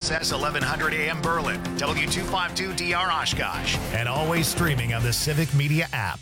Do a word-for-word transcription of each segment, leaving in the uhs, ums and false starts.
S S eleven hundred A M Berlin, W two fifty-two D R Oshkosh, and always streaming on the Civic Media app.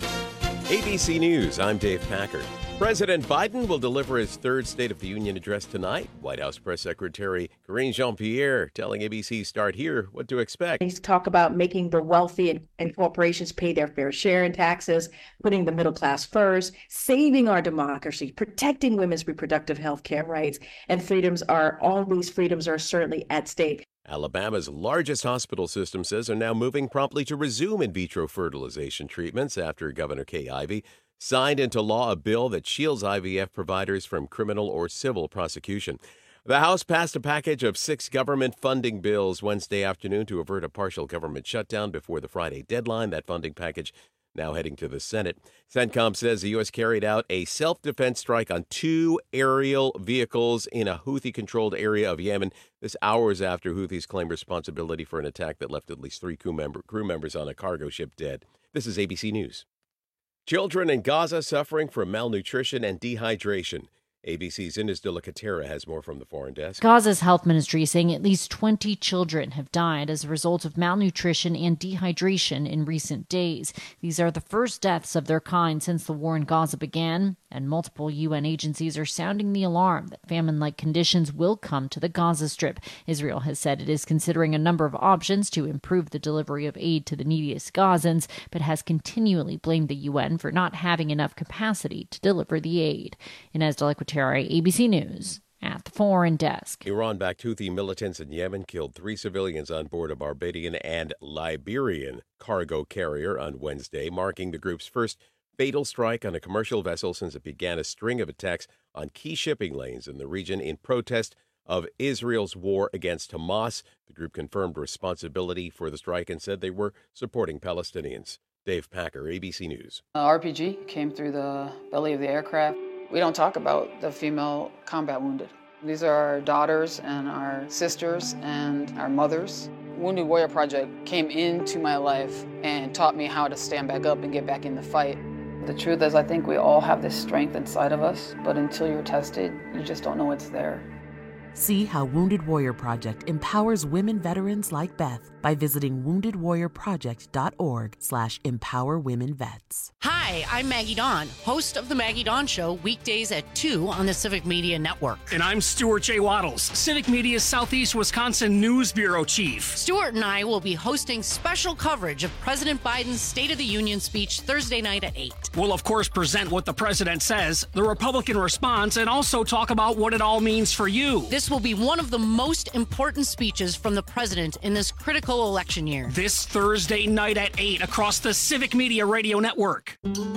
A B C News, I'm Dave Packard. President Biden will deliver his third State of the Union address tonight. White House Press Secretary Karine Jean-Pierre telling A B C Start Here what to expect. He's talk about making the wealthy and, and corporations pay their fair share in taxes, putting the middle class first, saving our democracy, protecting women's reproductive health care rights and freedoms. Are all these freedoms are certainly at stake. Alabama's largest hospital system says are now moving promptly to resume in vitro fertilization treatments after Governor Kay Ivey signed into law a bill that shields I V F providers from criminal or civil prosecution. The House passed a package of six government funding bills Wednesday afternoon to avert a partial government shutdown before the Friday deadline. That funding package now heading to the Senate. CENTCOM says the U S carried out a self-defense strike on two aerial vehicles in a Houthi-controlled area of Yemen. This hours after Houthis claimed responsibility for an attack that left at least three crew, member, crew members on a cargo ship dead. This is A B C News. Children in Gaza suffering from malnutrition and dehydration. A B C's Ines de la Catera has more from the foreign desk. Gaza's health ministry saying at least twenty children have died as a result of malnutrition and dehydration in recent days. These are the first deaths of their kind since the war in Gaza began, and multiple U N agencies are sounding the alarm that famine-like conditions will come to the Gaza Strip. Israel has said it is considering a number of options to improve the delivery of aid to the neediest Gazans, but has continually blamed the U N for not having enough capacity to deliver the aid. Ines de la Catera, A B C News, at the foreign desk. Iran-backed Houthi militants in Yemen killed three civilians on board a Barbadian and Liberian cargo carrier on Wednesday, marking the group's first fatal strike on a commercial vessel since it began a string of attacks on key shipping lanes in the region in protest of Israel's war against Hamas. The group confirmed responsibility for the strike and said they were supporting Palestinians. Dave Packer, A B C News. Uh, R P G came through the belly of the aircraft. We don't talk about the female combat wounded. These are our daughters and our sisters and our mothers. Wounded Warrior Project came into my life and taught me how to stand back up and get back in the fight. The truth is, I think we all have this strength inside of us, but until you're tested, you just don't know it's there. See how Wounded Warrior Project empowers women veterans like Beth by visiting wounded warrior project dot org slash empower women vets. Hi, I'm Maggie Dawn, host of The Maggie Dawn Show, weekdays at two on the Civic Media Network. And I'm Stuart J. Waddles, Civic Media's Southeast Wisconsin News Bureau Chief. Stuart and I will be hosting special coverage of President Biden's State of the Union speech Thursday night at eight. We'll, of course, present what the president says, the Republican response, and also talk about what it all means for you. This will be one of the most important speeches from the president in this critical election year. This Thursday night at eight across the Civic Media Radio Network.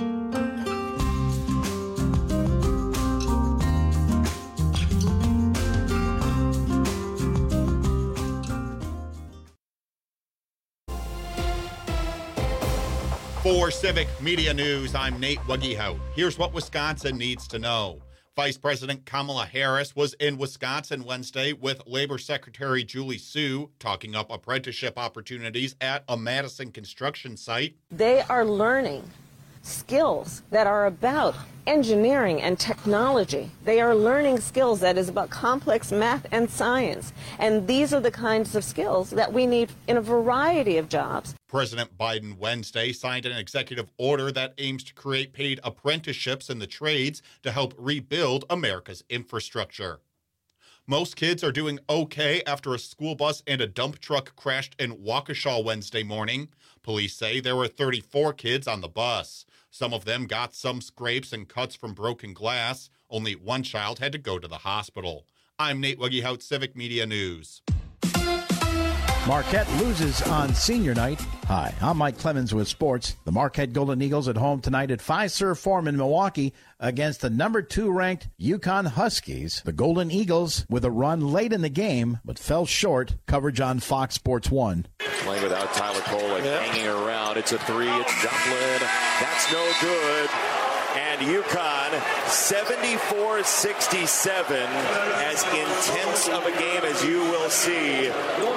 For Civic Media News, I'm Nate Wuggyhout. Here's what Wisconsin needs to know. Vice President Kamala Harris was in Wisconsin Wednesday with Labor Secretary Julie Su talking up apprenticeship opportunities at a Madison construction site. They are learning skills that are about engineering and technology. They are learning skills that is about complex math and science. And these are the kinds of skills that we need in a variety of jobs. President Biden Wednesday signed an executive order that aims to create paid apprenticeships in the trades to help rebuild America's infrastructure. Most kids are doing okay after a school bus and a dump truck crashed in Waukesha Wednesday morning. Police say there were thirty-four kids on the bus. Some of them got some scrapes and cuts from broken glass. Only one child had to go to the hospital. I'm Nate Wuggyhout, Civic Media News. Marquette loses on senior night. Hi, I'm Mike Clemens with sports. The Marquette Golden Eagles at home tonight at Fiserv Forum in Milwaukee against the number two ranked UConn Huskies. The Golden Eagles with a run late in the game, but fell short. Coverage on Fox Sports one. Playing without Tyler Kolek, yeah. Hanging around. It's a three. It's Dumplin. That's no good. And UConn seventy-four sixty-seven, as intense of a game as you will see. And the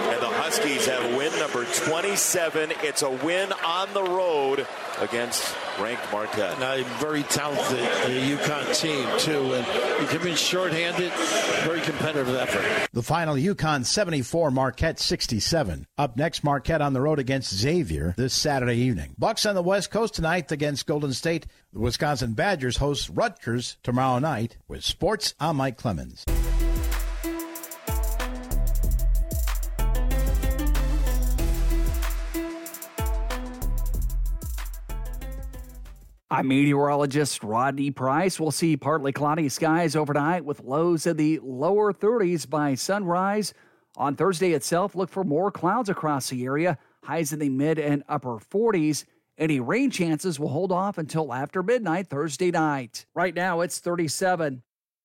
Huskies have win number twenty-seven. It's a win on the road against ranked Marquette. Now, a very talented uh, UConn team, too. And you come in shorthanded, very competitive effort. The final, UConn seventy-four, Marquette sixty-seven. Up next, Marquette on the road against Xavier this Saturday evening. Bucks on the West Coast tonight against Golden State. The Wisconsin Badgers host Rutgers tomorrow night. With sports, I'm Mike Clemens. I'm meteorologist Rodney Price. We'll see partly cloudy skies overnight with lows in the lower thirties by sunrise. On Thursday itself, look for more clouds across the area, highs in the mid and upper forties. Any rain chances will hold off until after midnight Thursday night. Right now, it's thirty-seven.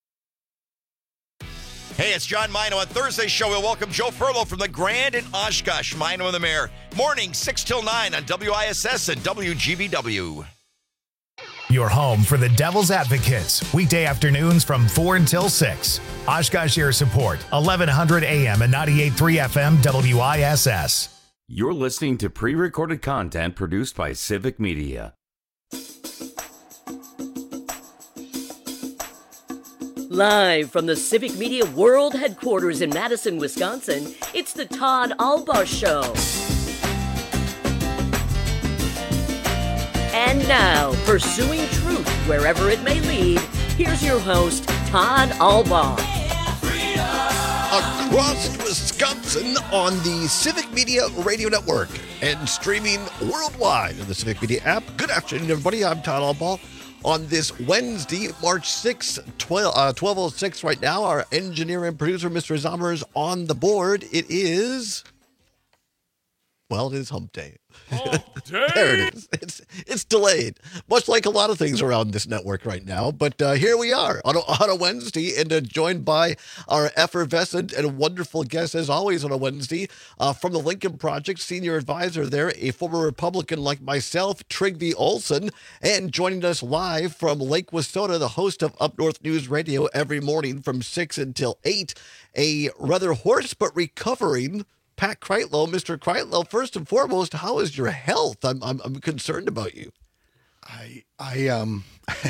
Hey, it's John Mino. On Thursday's show, we'll welcome Joe Furlow from the Grand in Oshkosh. Mino and the Mayor. Morning, six till nine on W I S S and W G B W. Your home for the Devil's Advocates, weekday afternoons from four until six. Oshkosh Air Support, eleven hundred A M and ninety-eight point three F M W I S S. You're listening to pre-recorded content produced by Civic Media. Live from the Civic Media World Headquarters in Madison, Wisconsin, it's the Todd Albaugh Show. And now, pursuing truth wherever it may lead, here's your host, Todd Albaugh. Across Wisconsin on the Civic Media Radio Network and streaming worldwide on the Civic Media app. Good afternoon, everybody. I'm Todd Albaugh. On this Wednesday, March sixth, twelve oh six right now, our engineer and producer, Mister Zomer, is on the board. It is... Well, it is hump day. There it is. It's it's delayed, much like a lot of things around this network right now. But uh, here we are on a, on a Wednesday, and uh, joined by our effervescent and wonderful guest, as always on a Wednesday, uh, from the Lincoln Project, senior advisor there, a former Republican like myself, Trygve Olson, and joining us live from Lake Wissota, the host of Up North News Radio every morning from six until eight, a rather hoarse but recovering Pat Kreitlow. Mister Kreitlow, first and foremost, how is your health? I'm I'm, I'm concerned about you. I I um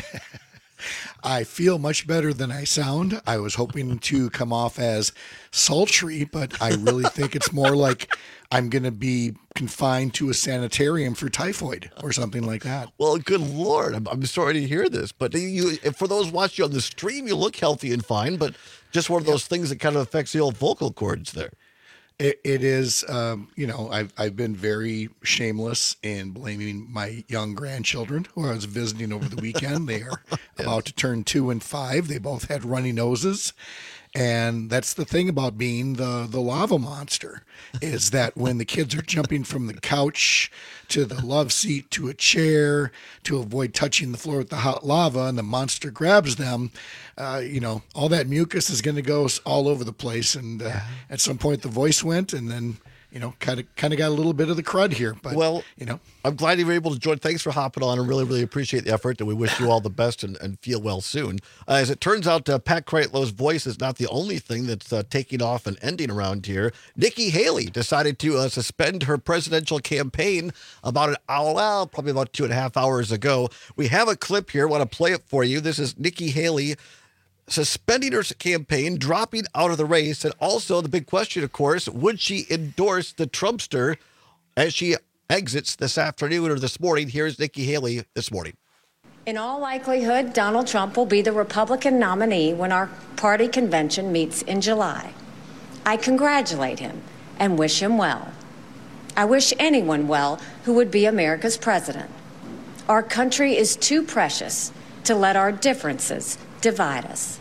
I feel much better than I sound. I was hoping to come off as sultry, but I really think it's more like I'm going to be confined to a sanitarium for typhoid or something like that. Well, good Lord, I'm, I'm sorry to hear this, but you, for those watching on the stream, you look healthy and fine, but just one of those things that kind of affects the old vocal cords there. It, it is, um, you know, I've, I've been very shameless in blaming my young grandchildren who I was visiting over the weekend. They are yes. about to turn two and five. They both had runny noses. And that's the thing about being the, the lava monster, is that when the kids are jumping from the couch to the love seat to a chair to avoid touching the floor with the hot lava, and the monster grabs them, uh, you know, all that mucus is going to go all over the place. And uh, yeah. at some point the voice went, and then, you know, kind of kind of got a little bit of the crud here. But, well, you know, I'm glad you were able to join. Thanks for hopping on. I really, really appreciate the effort, and we wish you all the best and, and feel well soon. Uh, as it turns out, uh, Pat Kreitlow's voice is not the only thing that's uh, taking off and ending around here. Nikki Haley decided to uh, suspend her presidential campaign about an hour, well, probably about two and a half hours ago. We have a clip here. I want to play it for you. This is Nikki Haley suspending her campaign, dropping out of the race, and also the big question, of course, would she endorse the Trumpster as she exits this afternoon or this morning? Here's Nikki Haley this morning. In all likelihood, Donald Trump will be the Republican nominee when our party convention meets in July. I congratulate him and wish him well. I wish anyone well who would be America's president. Our country is too precious to let our differences divide us.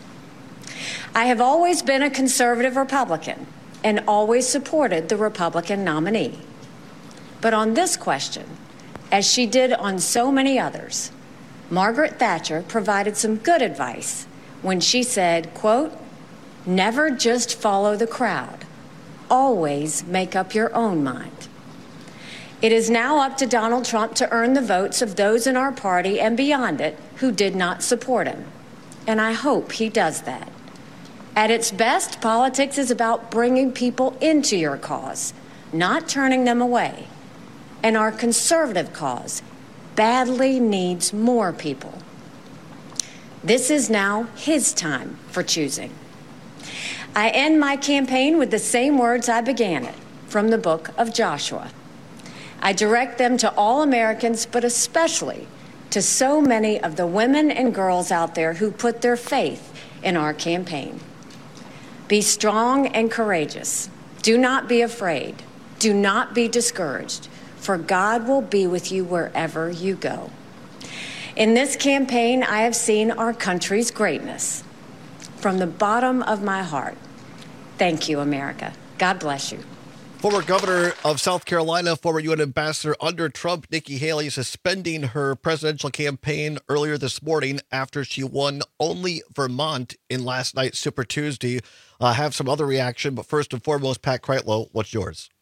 I have always been a conservative Republican and always supported the Republican nominee. But on this question, as she did on so many others, Margaret Thatcher provided some good advice when she said, quote, "Never just follow the crowd. Always make up your own mind." It is now up to Donald Trump to earn the votes of those in our party and beyond it who did not support him. And I hope he does that. At its best, politics is about bringing people into your cause, not turning them away. And our conservative cause badly needs more people. This is now his time for choosing. I end my campaign with the same words I began it, from the book of Joshua. I direct them to all Americans, but especially to so many of the women and girls out there who put their faith in our campaign. Be strong and courageous. Do not be afraid. Do not be discouraged, for God will be with you wherever you go. In this campaign, I have seen our country's greatness. From the bottom of my heart, thank you, America. God bless you. Former governor of South Carolina, former U N ambassador under Trump, Nikki Haley, suspending her presidential campaign earlier this morning after she won only Vermont in last night's Super Tuesday. I uh, have some other reaction, but first and foremost, Pat Kreitlow, what's yours?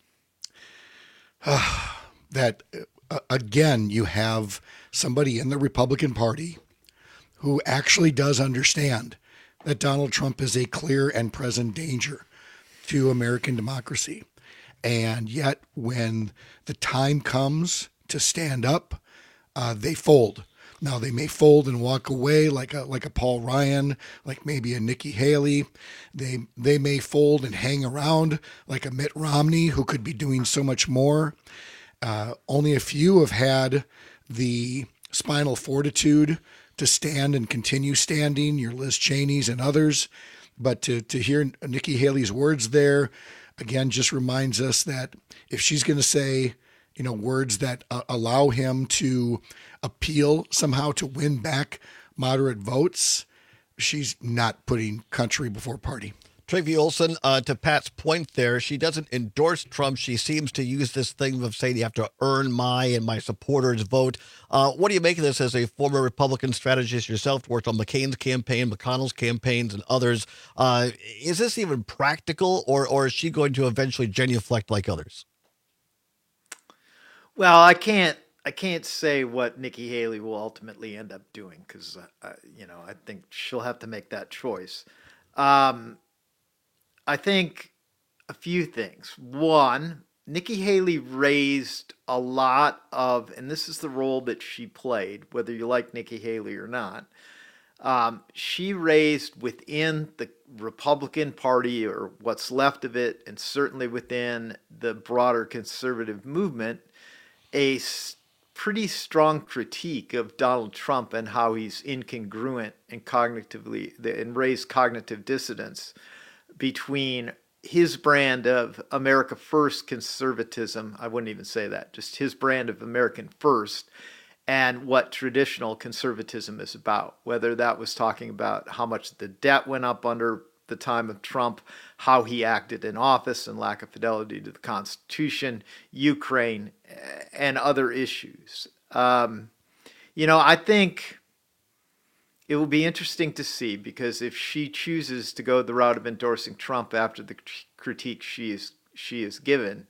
that, uh, again, you have somebody in the Republican Party who actually does understand that Donald Trump is a clear and present danger to American democracy. And yet, when the time comes to stand up, uh, they fold. Now, they may fold and walk away like a like a Paul Ryan, like maybe a Nikki Haley. They they may fold and hang around like a Mitt Romney, who could be doing so much more. Uh, only a few have had the spinal fortitude to stand and continue standing, your Liz Cheney's and others. But to, to hear Nikki Haley's words there, again, just reminds us that if she's going to say, you know, words that uh, allow him to appeal somehow to win back moderate votes, she's not putting country before party. Travi Olson, uh, to Pat's point there, she doesn't endorse Trump. She seems to use this thing of saying you have to earn my and my supporters' vote. Uh, what do you make of this as a former Republican strategist yourself, worked on McCain's campaign, McConnell's campaigns, and others? Uh, is this even practical, or, or is she going to eventually genuflect like others? Well, I can't I can't say what Nikki Haley will ultimately end up doing because, uh, you know, I think she'll have to make that choice. Um, I think a few things. One, Nikki Haley raised a lot of, and this is the role that she played, whether you like Nikki Haley or not, um, she raised within the Republican Party, or what's left of it, and certainly within the broader conservative movement, a pretty strong critique of Donald Trump and how he's incongruent and cognitively, and raised cognitive dissonance between his brand of America First conservatism, I wouldn't even say that, just his brand of American First, and what traditional conservatism is about, whether that was talking about how much the debt went up under the time of Trump, how he acted in office and lack of fidelity to the Constitution, Ukraine, and other issues. Um, you know, I think it will be interesting to see, because if she chooses to go the route of endorsing Trump after the critique she is she is given,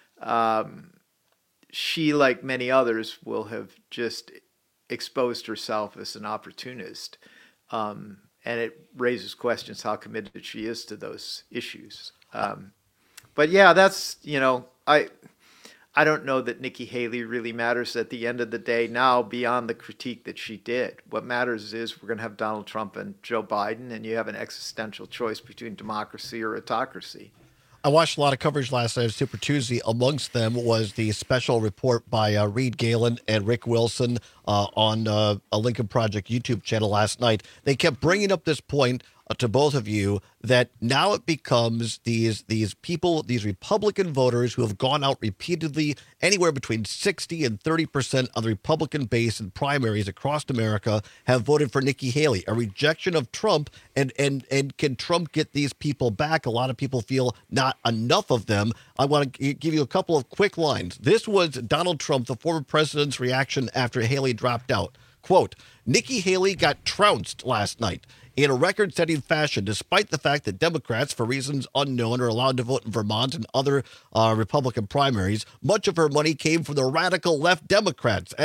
um, she, like many others, will have just exposed herself as an opportunist. Um, and it raises questions how committed she is to those issues. Um, but yeah, that's, you know, I I don't know that Nikki Haley really matters at the end of the day now, beyond the critique that she did. What matters is we're going to have Donald Trump and Joe Biden, and you have an existential choice between democracy or autocracy. I watched a lot of coverage last night of Super Tuesday. Amongst them was the special report by uh, Reed Galen and Rick Wilson uh, on uh, a Lincoln Project YouTube channel last night. They kept bringing up this point uh, to both of you that now it becomes these these people, these Republican voters who have gone out repeatedly, anywhere between sixty and thirty percent of the Republican base in primaries across America have voted for Nikki Haley, a rejection of Trump. And, and, and can Trump get these people back? A lot of people feel not enough of them. I want to give you a couple of quick lines. This was Donald Trump, the former president's reaction after Haley dropped out. Quote, Nikki Haley got trounced last night in a record-setting fashion, despite the fact that Democrats, for reasons unknown, are allowed to vote in Vermont and other uh, Republican primaries. Much of her money came from the radical left Democrats, as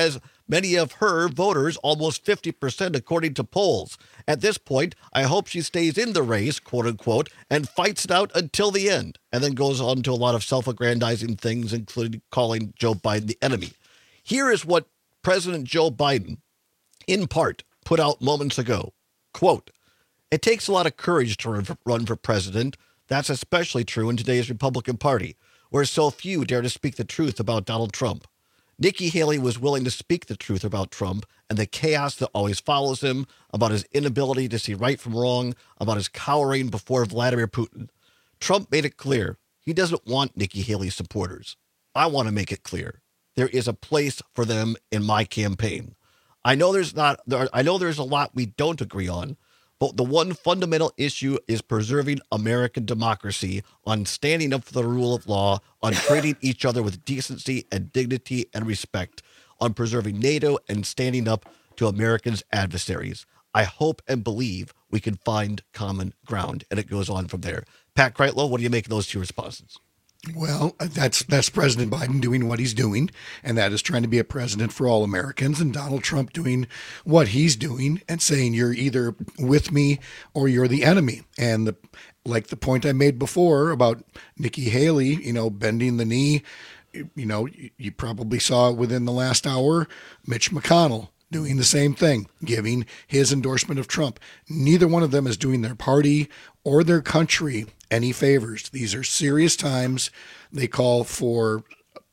Many of her voters, almost fifty percent according to polls. At this point, I hope she stays in the race, quote unquote, and fights it out until the end. And then goes on to a lot of self-aggrandizing things, including calling Joe Biden the enemy. Here is what President Joe Biden, in part, put out moments ago. Quote, it takes a lot of courage to run for, run for president. That's especially true in today's Republican Party, where so few dare to speak the truth about Donald Trump. Nikki Haley was willing to speak the truth about Trump and the chaos that always follows him, about his inability to see right from wrong, about his cowering before Vladimir Putin. Trump made it clear he doesn't want Nikki Haley's supporters. I want to make it clear. There is a place for them in my campaign. I know there's not, there, I know there's a lot we don't agree on, but the one fundamental issue is preserving American democracy, on standing up for the rule of law, on treating each other with decency and dignity and respect, on preserving NATO and standing up to Americans' adversaries. I hope and believe we can find common ground. And it goes on from there. Pat Kreitlow, what do you make of those two responses? Well, that's that's President Biden doing what he's doing, and that is trying to be a president for all Americans, and Donald Trump doing what he's doing and saying you're either with me or you're the enemy. And the like the point I made before about Nikki Haley, you know, bending the knee, you know, you, you probably saw within the last hour, Mitch McConnell doing the same thing, giving his endorsement of Trump. Neither one of them is doing their party or their country any favors. These are serious times. They call for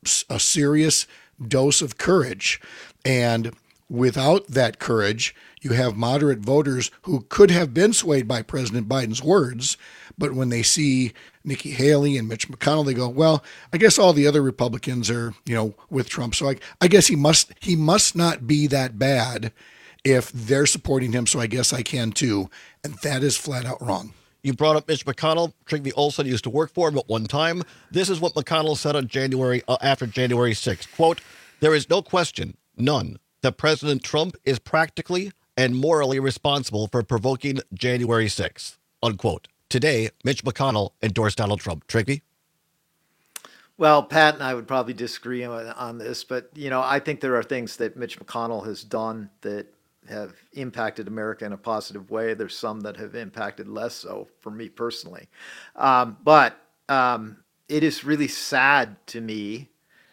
a serious dose of courage. And without that courage, you have moderate voters who could have been swayed by President Biden's words, but when they see Nikki Haley and Mitch McConnell, they go, well, I guess all the other Republicans are, you know, with Trump. So I, I guess he must he must not be that bad if they're supporting him. So I guess I can too. And that is flat out wrong. You brought up Mitch McConnell. Trygve Olsen used to work for him at one time. This is what McConnell said on January uh, after January sixth. Quote, there is no question, none, that President Trump is practically and morally responsible for provoking January sixth, unquote. Today, Mitch McConnell endorsed Donald Trump. Trygve? Well, Pat and I would probably disagree on, on this, but, you know, I think there are things that Mitch McConnell has done that have impacted America in a positive way. There's some that have impacted less so for me personally. Um, but um, it is really sad to me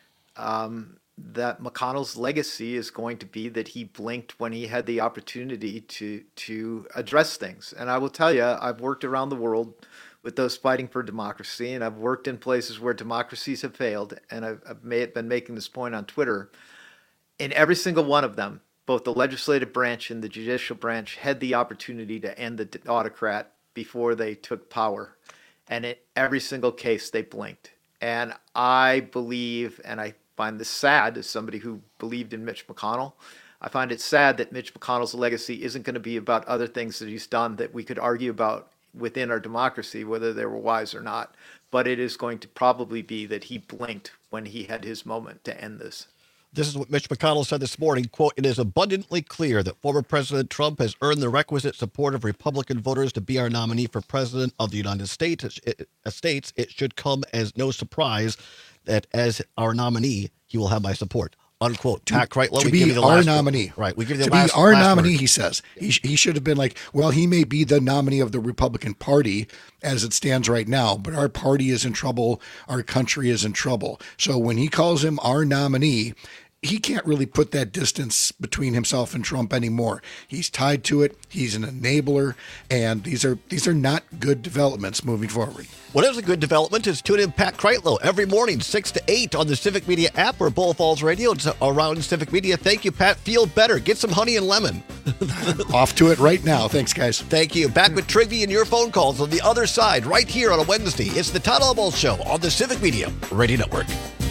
um, that McConnell's legacy is going to be that he blinked when he had the opportunity to to address things. And I will tell you, I've worked around the world with those fighting for democracy, and I've worked in places where democracies have failed, and I've, I've made, been making this point on Twitter. In every single one of them, both the legislative branch and the judicial branch had the opportunity to end the autocrat before they took power. And in every single case, they blinked. And I believe, and I find this sad as somebody who believed in Mitch McConnell, I find it sad that Mitch McConnell's legacy isn't going to be about other things that he's done that we could argue about within our democracy, whether they were wise or not. But it is going to probably be that he blinked when he had his moment to end this. This is what Mitch McConnell said this morning, quote, it is abundantly clear that former President Trump has earned the requisite support of Republican voters to be our nominee for president of the United States. It, it, States. It should come as no surprise that as our nominee, he will have my support, unquote. To, Pat Kreitlow, to we be give you the our last nominee. Word. Right. We give you the to last, be our last nominee, word. he says. He, he should have been like, well, he may be the nominee of the Republican Party as it stands right now, but our party is in trouble. Our country is in trouble. So when he calls him our nominee, he can't really put that distance between himself and Trump anymore. He's tied to it. He's an enabler, and these are these are not good developments moving forward. What is a good development is tune in Pat Kreitlow every morning, six to eight on the Civic Media app or Bull Falls Radio. It's around Civic Media. Thank you, Pat. Feel better. Get some honey and lemon. Off to it right now. Thanks, guys. Thank you. Back with Trygve and your phone calls on the other side right here on a Wednesday. It's the Todd Albaugh Show on the Civic Media Radio Network.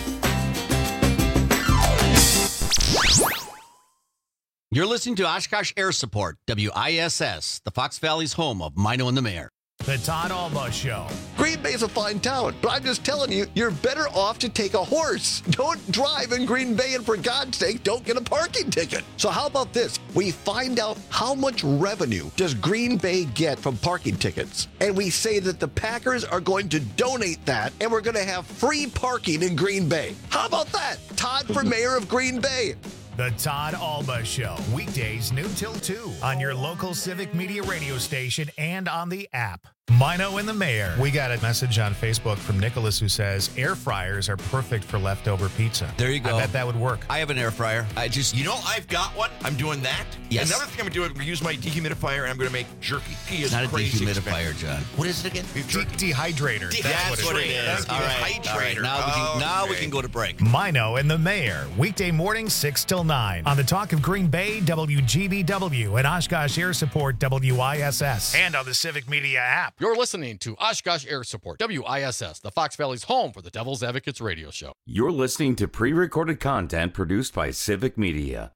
You're listening to Oshkosh Air Support, W I S S, the Fox Valley's home of Mino and the Mayor. The Todd Albaugh Show. Green Bay's a fine town, but I'm just telling you, you're better off to take a horse. Don't drive in Green Bay, and for God's sake, don't get a parking ticket. So how about this? We find out how much revenue does Green Bay get from parking tickets, and we say that the Packers are going to donate that, and we're going to have free parking in Green Bay. How about that? Todd for mayor of Green Bay. The Todd Alba Show, weekdays noon till two on your local Civic Media radio station and on the app. Mino and the Mayor. We got a message on Facebook from Nicholas who says air fryers are perfect for leftover pizza. There you go. I bet that would work. I have an air fryer. I just, You know, I've got one. I'm doing that. Yes. Another thing I'm going to do is use my dehumidifier, and I'm going to make jerky. He is It's not a crazy dehumidifier, expensive. John. What is it again? De- dehydrator. De- That's, that's what it is. Thank All you. right. All right, now, we can, now we can go to break. Mino and the Mayor, weekday mornings six till nine on the Talk of Green Bay, W G B W, and Oshkosh Air Support, W I S S, and on the Civic Media app. You're listening to Oshkosh Air Support, W I S S, the Fox Valley's home for the Devil's Advocates radio show. You're listening to pre-recorded content produced by Civic Media.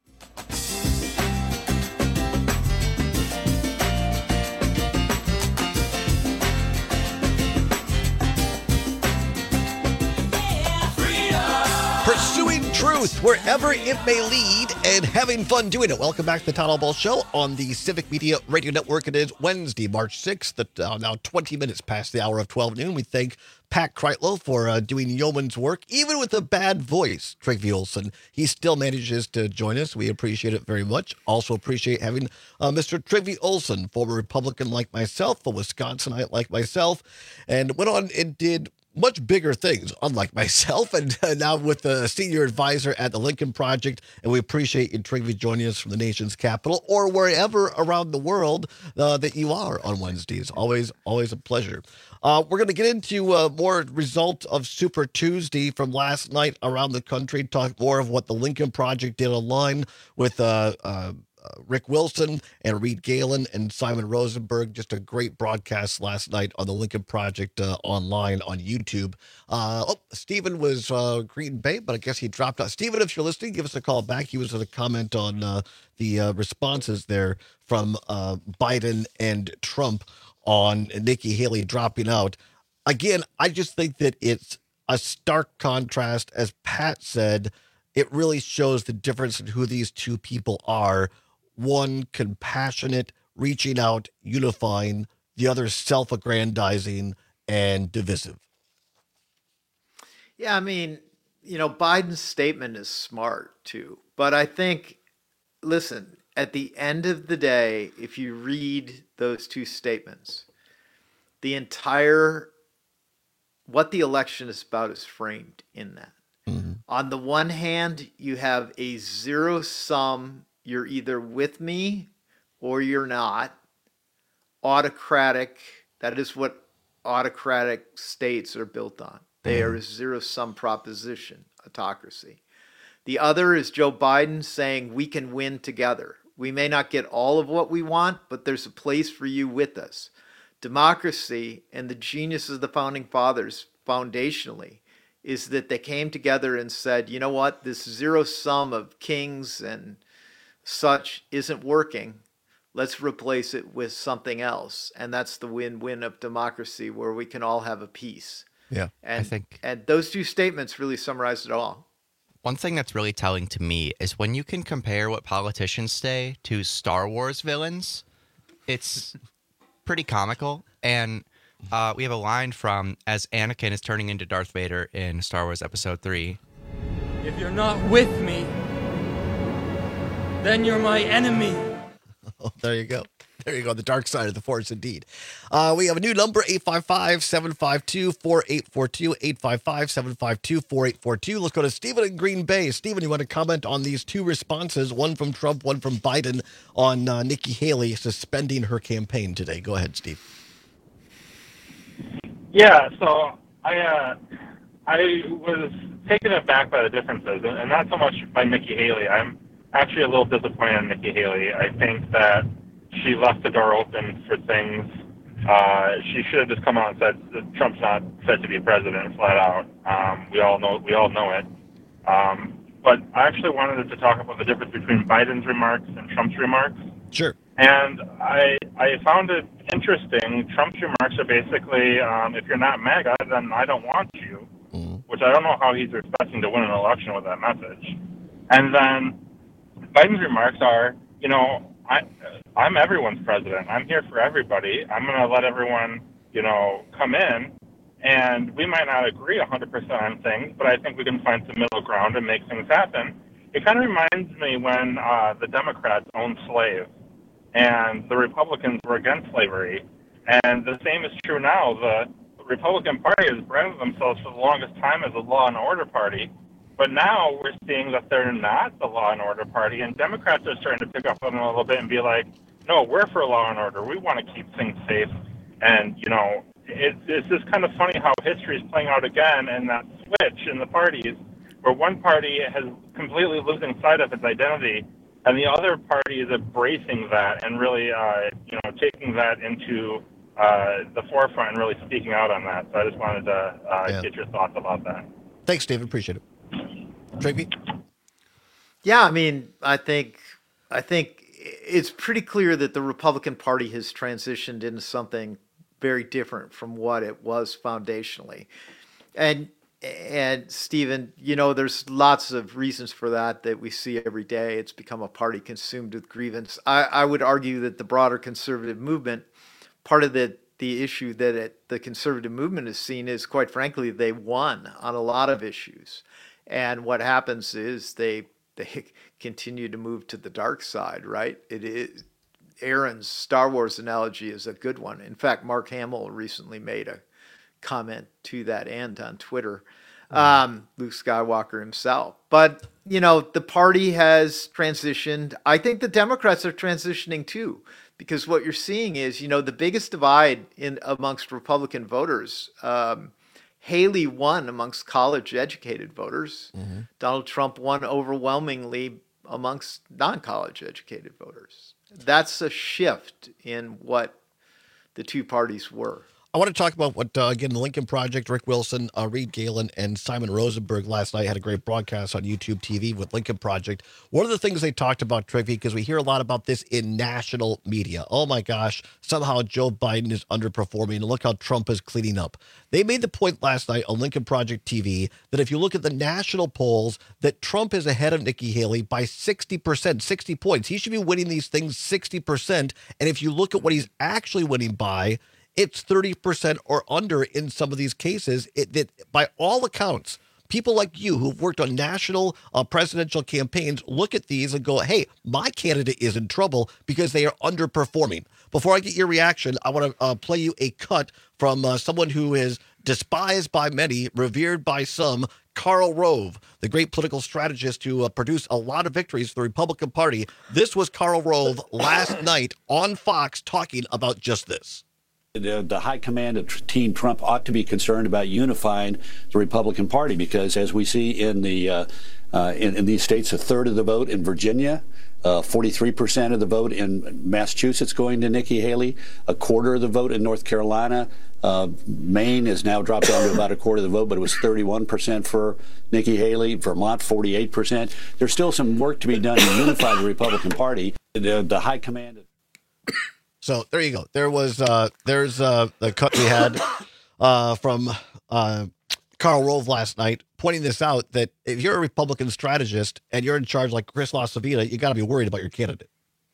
Pursuing truth wherever it may lead and having fun doing it. Welcome back to the Todd Alba Show on the Civic Media Radio Network. It is Wednesday, March sixth, at uh, now twenty minutes past the hour of twelve noon. We thank Pat Kreitlow for uh, doing yeoman's work, even with a bad voice. Trygve Olsen, he still manages to join us. We appreciate it very much. Also appreciate having uh, Mister Trygve Olsen, former Republican like myself, a Wisconsinite like myself, and went on and did much bigger things, unlike myself, and uh, now with the senior advisor at the Lincoln Project. And we appreciate you, Trygve, joining us from the nation's capital or wherever around the world uh, that you are on Wednesdays. Always, always a pleasure. Uh, we're going to get into uh, more result of Super Tuesday from last night around the country, talk more of what the Lincoln Project did online with uh, uh, Uh, Rick Wilson and Reed Galen and Simon Rosenberg. Just a great broadcast last night on the Lincoln Project uh, online on YouTube. Uh, oh, Stephen was uh, Green Bay, but I guess he dropped out. Stephen, if you're listening, give us a call back. He was going to comment on uh, the uh, responses there from uh, Biden and Trump on Nikki Haley dropping out. Again, I just think that it's a stark contrast. As Pat said, it really shows the difference in who these two people are. One compassionate, reaching out, unifying, the other self-aggrandizing and divisive. Yeah, I mean, you know, Biden's statement is smart too. But I think, listen, at the end of the day, if you read those two statements, the entire, what the election is about is framed in that. Mm-hmm. On the one hand, you have a zero-sum, you're either with me or you're not, autocratic. That is what autocratic states are built on. They are a zero-sum proposition, autocracy. The other is Joe Biden saying we can win together. We may not get all of what we want, but there's a place for you with us. Democracy and the genius of the Founding Fathers foundationally is that they came together and said, you know what, this zero sum of kings and such isn't working. Let's replace it with something else. And that's the win-win of democracy, where we can all have a peace. Yeah, and, I think. And those two statements really summarize it all. One thing that's really telling to me is when you can compare what politicians say to Star Wars villains, it's pretty comical. And uh, we have a line from, as Anakin is turning into Darth Vader in Star Wars Episode three. If you're not with me, then you're my enemy. Oh, there you go. There you go. The dark side of the force, indeed. Uh, we have a new number, eight five five, seven five two, four eight four two, eight five five, seven five two, four eight four two. Let's go to Stephen in Green Bay. Stephen, you want to comment on these two responses, one from Trump, one from Biden, on uh, Nikki Haley suspending her campaign today? Go ahead, Steve. Yeah, so I uh, I was taken aback by the differences, and not so much by Nikki Haley. I'm actually a little disappointed in Nikki Haley. I think that she left the door open for things. Uh, she should have just come out and said that Trump's not fit to be president, flat out. Um, we all know we all know it. Um, but I actually wanted to talk about the difference between Biden's remarks and Trump's remarks. Sure. And I I found it interesting. Trump's remarks are basically, um, if you're not MAGA, then I don't want you, mm-hmm. which I don't know how he's expecting to win an election with that message. And then Biden's remarks are, you know, I, I'm everyone's president. I'm here for everybody. I'm going to let everyone, you know, come in. And we might not agree one hundred percent on things, but I think we can find some middle ground and make things happen. it kind of reminds me when uh, the Democrats owned slaves and the Republicans were against slavery. And the same is true now. The Republican Party has branded themselves for the longest time as a law and order party. But now we're seeing that they're not the law and order party, and Democrats are starting to pick up on it a little bit and be like, no, we're for law and order. We want to keep things safe. And, you know, it's, it's just kind of funny how history is playing out again, and that switch in the parties where one party has completely losing sight of its identity and the other party is embracing that and really, uh, you know, taking that into uh, the forefront and really speaking out on that. So I just wanted to uh, Yeah. get your thoughts about that. Thanks, David. Appreciate it. Trigby? Yeah, I mean, I think I think it's pretty clear that the Republican Party has transitioned into something very different from what it was foundationally. And and Stephen, you know, there's lots of reasons for that that we see every day. It's become a party consumed with grievance. I, I would argue that the broader conservative movement, part of the the issue that it, the conservative movement has seen is, quite frankly, they won on a lot of issues. And what happens is they they continue to move to the dark side, right? It is Aaron's Star Wars analogy is a good one. In fact, Mark Hamill recently made a comment to that end on Twitter. Um, Luke Skywalker himself. But, you know, the party has transitioned. I think the Democrats are transitioning too, because what you're seeing is, you know, the biggest divide in amongst Republican voters, um, Haley won amongst college-educated voters. Mm-hmm. Donald Trump won overwhelmingly amongst non-college educated voters. That's a shift in what the two parties were. I want to talk about what, uh, again, the Lincoln Project, Rick Wilson, uh, Reed Galen, and Simon Rosenberg last night had a great broadcast on YouTube T V with Lincoln Project. One of the things they talked about, Trigby, because we hear a lot about this in national media. Oh, my gosh, somehow Joe Biden is underperforming, and look how Trump is cleaning up. They made the point last night on Lincoln Project T V that if you look at the national polls, that Trump is ahead of Nikki Haley by sixty percent, sixty points. He should be winning these things sixty percent. And if you look at what he's actually winning by, it's thirty percent or under in some of these cases. It, it, by all accounts, people like you who've worked on national uh, presidential campaigns look at these and go, hey, my candidate is in trouble because they are underperforming. Before I get your reaction, I want to uh, play you a cut from uh, someone who is despised by many, revered by some, Karl Rove, the great political strategist who uh, produced a lot of victories for the Republican Party. This was Karl Rove last night on Fox talking about just this. The, the high command of Team Trump ought to be concerned about unifying the Republican Party because, as we see in the uh, uh, in, in these states, a third of the vote in Virginia, uh, forty-three percent of the vote in Massachusetts going to Nikki Haley, a quarter of the vote in North Carolina. Uh, Maine has now dropped down to about a quarter of the vote, but it was thirty-one percent for Nikki Haley. Vermont, forty-eight percent. There's still some work to be done to unify the Republican Party. The, the high command of So there you go. There was uh, there's uh, the cut we had uh, from uh, Karl Rove last night, pointing this out that if you're a Republican strategist and you're in charge like Chris LaCivita, you got to be worried about your candidate.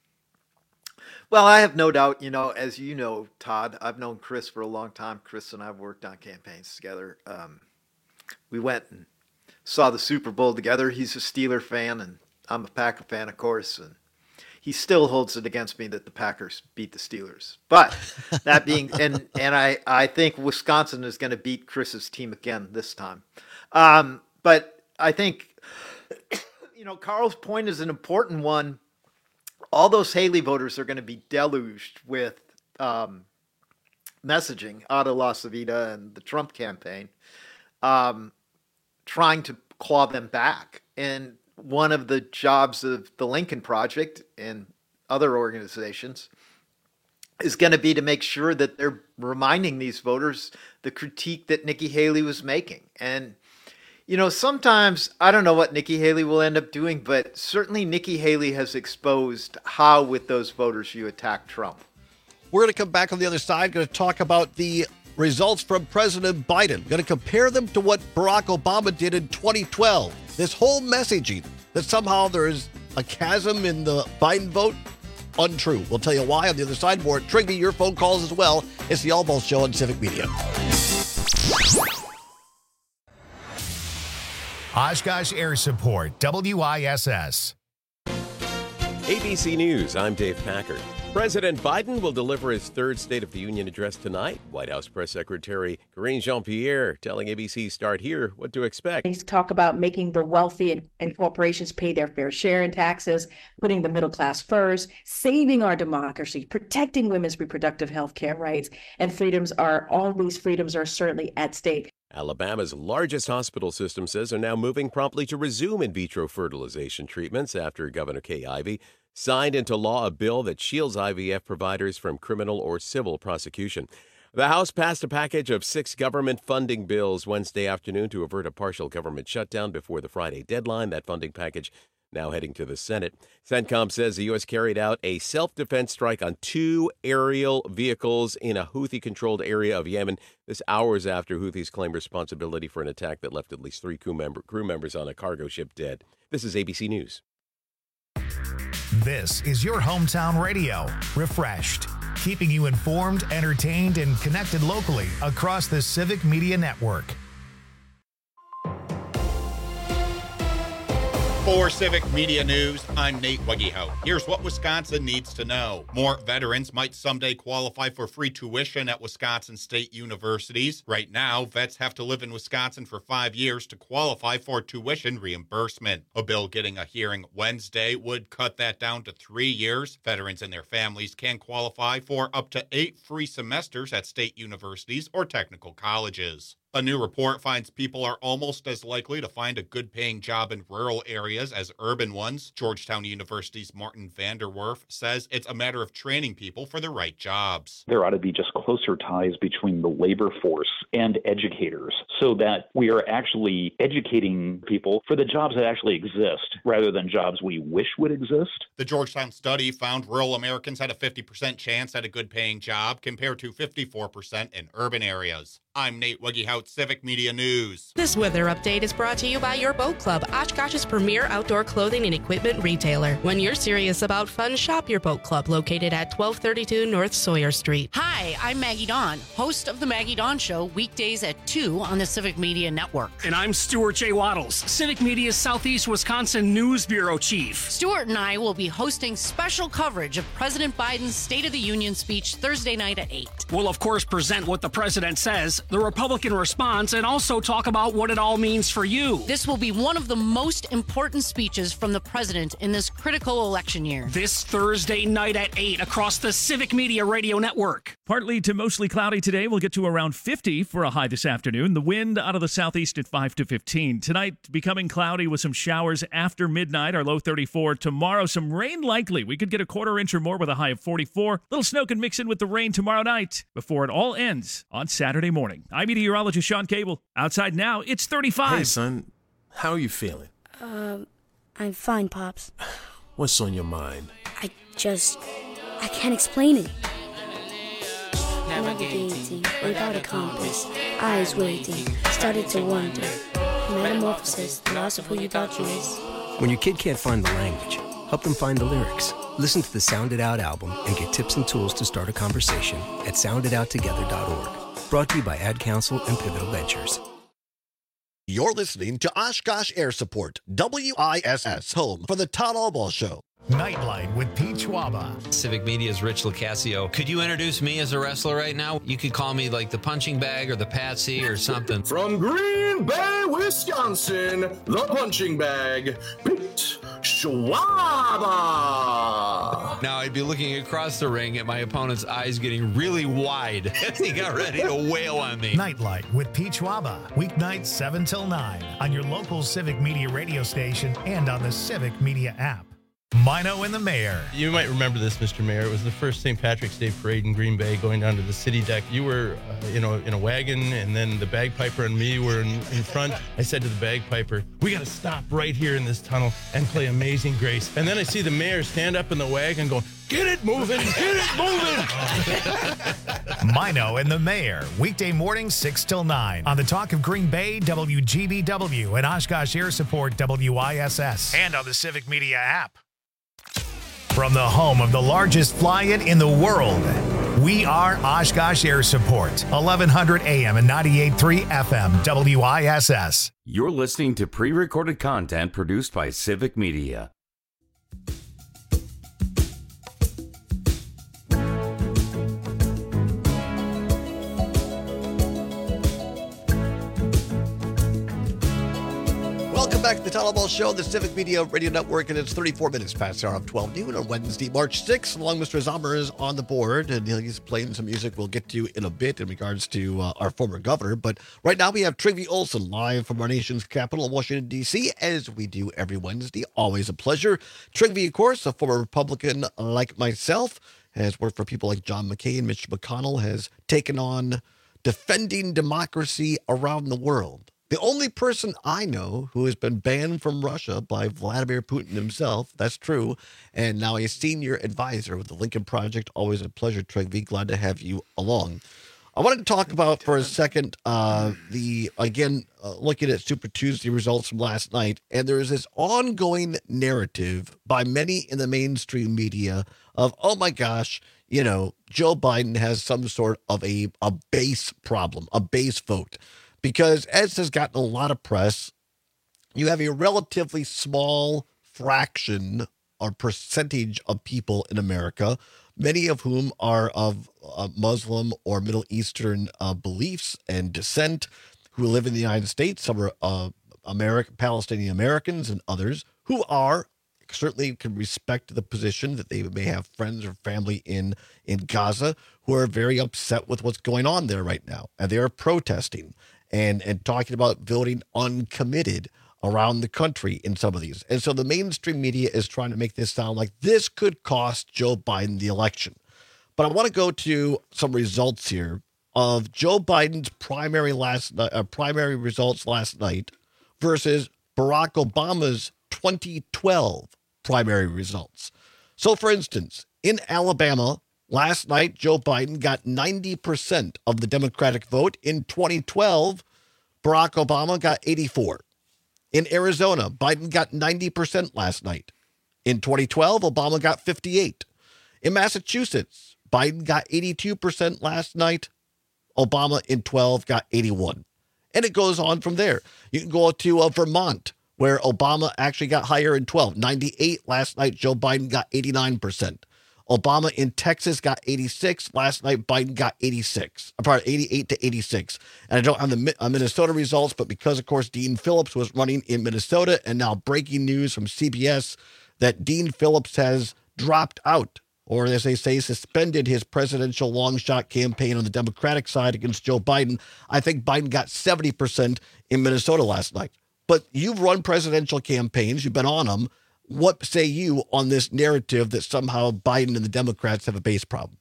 Well, I have no doubt, you know, as you know, Todd, I've known Chris for a long time. Chris and I have worked on campaigns together. Um, we went and saw the Super Bowl together. He's a Steeler fan, and I'm a Packer fan, of course, and he still holds it against me that the Packers beat the Steelers. But that being, and and I, I think Wisconsin is going to beat Chris's team again this time. Um, but I think, you know, Karl's point is an important one. All those Haley voters are going to be deluged with um, messaging out of LaCivita and the Trump campaign, um, trying to claw them back. And one of the jobs of the Lincoln Project and other organizations is going to be to make sure that they're reminding these voters the critique that Nikki Haley was making. And, you know, sometimes I don't know what Nikki Haley will end up doing, but certainly Nikki Haley has exposed how with those voters you attack Trump. We're going to come back on the other side, going to talk about the results from President Biden, going to compare them to what Barack Obama did in twenty twelve. This whole messaging that somehow there's a chasm in the Biden vote, untrue. We'll tell you why on the other side. More Trigby, your phone calls as well. It's the All Balls Show on Civic Media. Oshkosh Air Support, W I S S. A B C News, I'm Dave Packard. President Biden will deliver his third State of the Union address tonight. White House Press Secretary Karine Jean-Pierre telling A B C Start Here what to expect. He's talk about making the wealthy and, and corporations pay their fair share in taxes, putting the middle class first, saving our democracy, protecting women's reproductive health care rights and freedoms are, all these freedoms are certainly at stake. Alabama's largest hospital system says are now moving promptly to resume in vitro fertilization treatments after Governor Kay Ivey signed into law a bill that shields I V F providers from criminal or civil prosecution. The House passed a package of six government funding bills Wednesday afternoon to avert a partial government shutdown before the Friday deadline. That funding package now heading to the Senate. CENTCOM says the U S carried out a self-defense strike on two aerial vehicles in a Houthi-controlled area of Yemen. This hours after Houthis claimed responsibility for an attack that left at least three crew, member, crew members on a cargo ship dead. This is A B C News. This is your hometown radio, refreshed, keeping you informed, entertained, and connected locally across the Civic Media Network. For Civic Media News, I'm Nate Wegehout. Here's what Wisconsin needs to know. More veterans might someday qualify for free tuition at Wisconsin state universities. Right now, vets have to live in Wisconsin for five years to qualify for tuition reimbursement. A bill getting a hearing Wednesday would cut that down to three years. Veterans and their families can qualify for up to eight free semesters at state universities or technical colleges. A new report finds people are almost as likely to find a good-paying job in rural areas as urban ones. Georgetown University's Martin Vanderwerf says it's a matter of training people for the right jobs. There ought to be just closer ties between the labor force and educators so that we are actually educating people for the jobs that actually exist rather than jobs we wish would exist. The Georgetown study found rural Americans had a fifty percent chance at a good-paying job compared to fifty-four percent in urban areas. I'm Nate Wegehout, Civic Media News. This weather update is brought to you by your Boat Club, Oshkosh's premier outdoor clothing and equipment retailer. When you're serious about fun, shop your Boat Club, located at twelve thirty-two North Sawyer Street. Hi, I'm Maggie Dawn, host of The Maggie Dawn Show, weekdays at two on the Civic Media Network. And I'm Stuart J. Waddles, Civic Media's Southeast Wisconsin News Bureau Chief. Stuart and I will be hosting special coverage of President Biden's State of the Union speech Thursday night at eight. We'll, of course, present what the president says, the Republican response, and also talk about what it all means for you. This will be one of the most important speeches from the president in this critical election year. This Thursday night at eight across the Civic Media Radio Network. Partly to mostly cloudy today. We'll get to around fifty for a high this afternoon. The wind out of the southeast at five to fifteen. Tonight, becoming cloudy with some showers after midnight. Our low thirty-four. Tomorrow, some rain likely. We could get a quarter inch or more with a high of forty-four. Little snow can mix in with the rain tomorrow night before it all ends on Saturday morning. I'm meteorologist Sean Cable. Outside now, it's thirty-five. Hey, son. How are you feeling? Um, I'm fine, Pops. What's on your mind? I just... I can't explain it. Navigating without a compass, eyes waiting, started to wonder. Metamorphosis, the loss of who you thought you was. When your kid can't find the language, help them find the lyrics. Listen to the Sound It Out album and get tips and tools to start a conversation at sound it out together dot org. Brought to you by Ad Council and Pivotal Ventures. You're listening to Oshkosh Air Support, W I S S, home for the Todd Allball Show. Nightlight with Pete Schwaba. Civic Media's Rich Locascio. Could you introduce me as a wrestler right now? You could call me like the punching bag or the Patsy or something. From Green Bay, Wisconsin, the punching bag, Pete Schwaba. Now I'd be looking across the ring at my opponent's eyes getting really wide as he got ready to wail on me. Nightlight with Pete Schwaba. Weeknights seven till nine on your local Civic Media radio station and on the Civic Media app. Mino and the Mayor. You might remember this, Mister Mayor. It was the first Saint Patrick's Day parade in Green Bay going down to the city deck. You were, uh, you know, in a wagon, and then the bagpiper and me were in, in front. I said to the bagpiper, we got to stop right here in this tunnel and play Amazing Grace. And then I see the mayor stand up in the wagon going, get it moving, get it moving. Mino and the Mayor. Weekday mornings six till nine on the Talk of Green Bay, W G B W, and Oshkosh Air Support, W I S S, and on the Civic Media app. From the home of the largest fly-in in the world, We are Oshkosh Air Support, eleven hundred A M and ninety-eight point three F M, W I S S. You're listening to pre-recorded content produced by Civic Media. Welcome back to the Tyler Ball Show, the Civic Media Radio Network, and it's thirty-four minutes past the hour of twelve noon on Wednesday, March sixth. Along Mister Zomer is on the board, and he's playing some music we'll get to in a bit in regards to uh, our former governor. But right now we have Trygve Olsen live from our nation's capital, Washington, D C, as we do every Wednesday. Always a pleasure. Trygve, of course, a former Republican like myself, has worked for people like John McCain, Mitch McConnell, has taken on defending democracy around the world. The only person I know who has been banned from Russia by Vladimir Putin himself, that's true, and now a senior advisor with the Lincoln Project. Always a pleasure, Trygve. Glad to have you along. I wanted to talk about for a second uh, the, again, uh, looking at Super Tuesday results from last night, and there is this ongoing narrative by many in the mainstream media of, oh my gosh, you know, Joe Biden has some sort of a, a base problem, a base vote. Because as has gotten a lot of press, you have a relatively small fraction or percentage of people in America, many of whom are of uh, Muslim or Middle Eastern uh, beliefs and descent, who live in the United States. Some are uh, American, Palestinian Americans, and others who are certainly can respect the position that they may have friends or family in in Gaza who are very upset with what's going on there right now, and they are protesting. And, and talking about voting uncommitted around the country in some of these. And so the mainstream media is trying to make this sound like this could cost Joe Biden the election. But I want to go to some results here of Joe Biden's primary last uh, primary results last night versus Barack Obama's twenty twelve primary results. So, for instance, in Alabama, last night, Joe Biden got ninety percent of the Democratic vote. In twenty twelve, Barack Obama got eighty-four. In Arizona, Biden got ninety percent last night. In twenty twelve, Obama got fifty-eight. In Massachusetts, Biden got eighty-two percent last night. Obama in twelve got eighty-one. And it goes on from there. You can go to uh, Vermont, where Obama actually got higher in twelve. ninety-eight last night, Joe Biden got eighty-nine percent. Obama in Texas got eighty-six. Last night, Biden got eighty-six. I'm sorry, eighty-eight to eighty-six. And I don't have the uh, Minnesota results, but because, of course, Dean Phillips was running in Minnesota, and now breaking news from C B S that Dean Phillips has dropped out, or as they say, suspended his presidential long shot campaign on the Democratic side against Joe Biden. I think Biden got seventy percent in Minnesota last night. But you've run presidential campaigns. You've been on them. What say you on this narrative that somehow Biden and the Democrats have a base problem?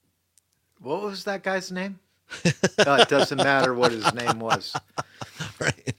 What was that guy's name? No, it doesn't matter what his name was. Right.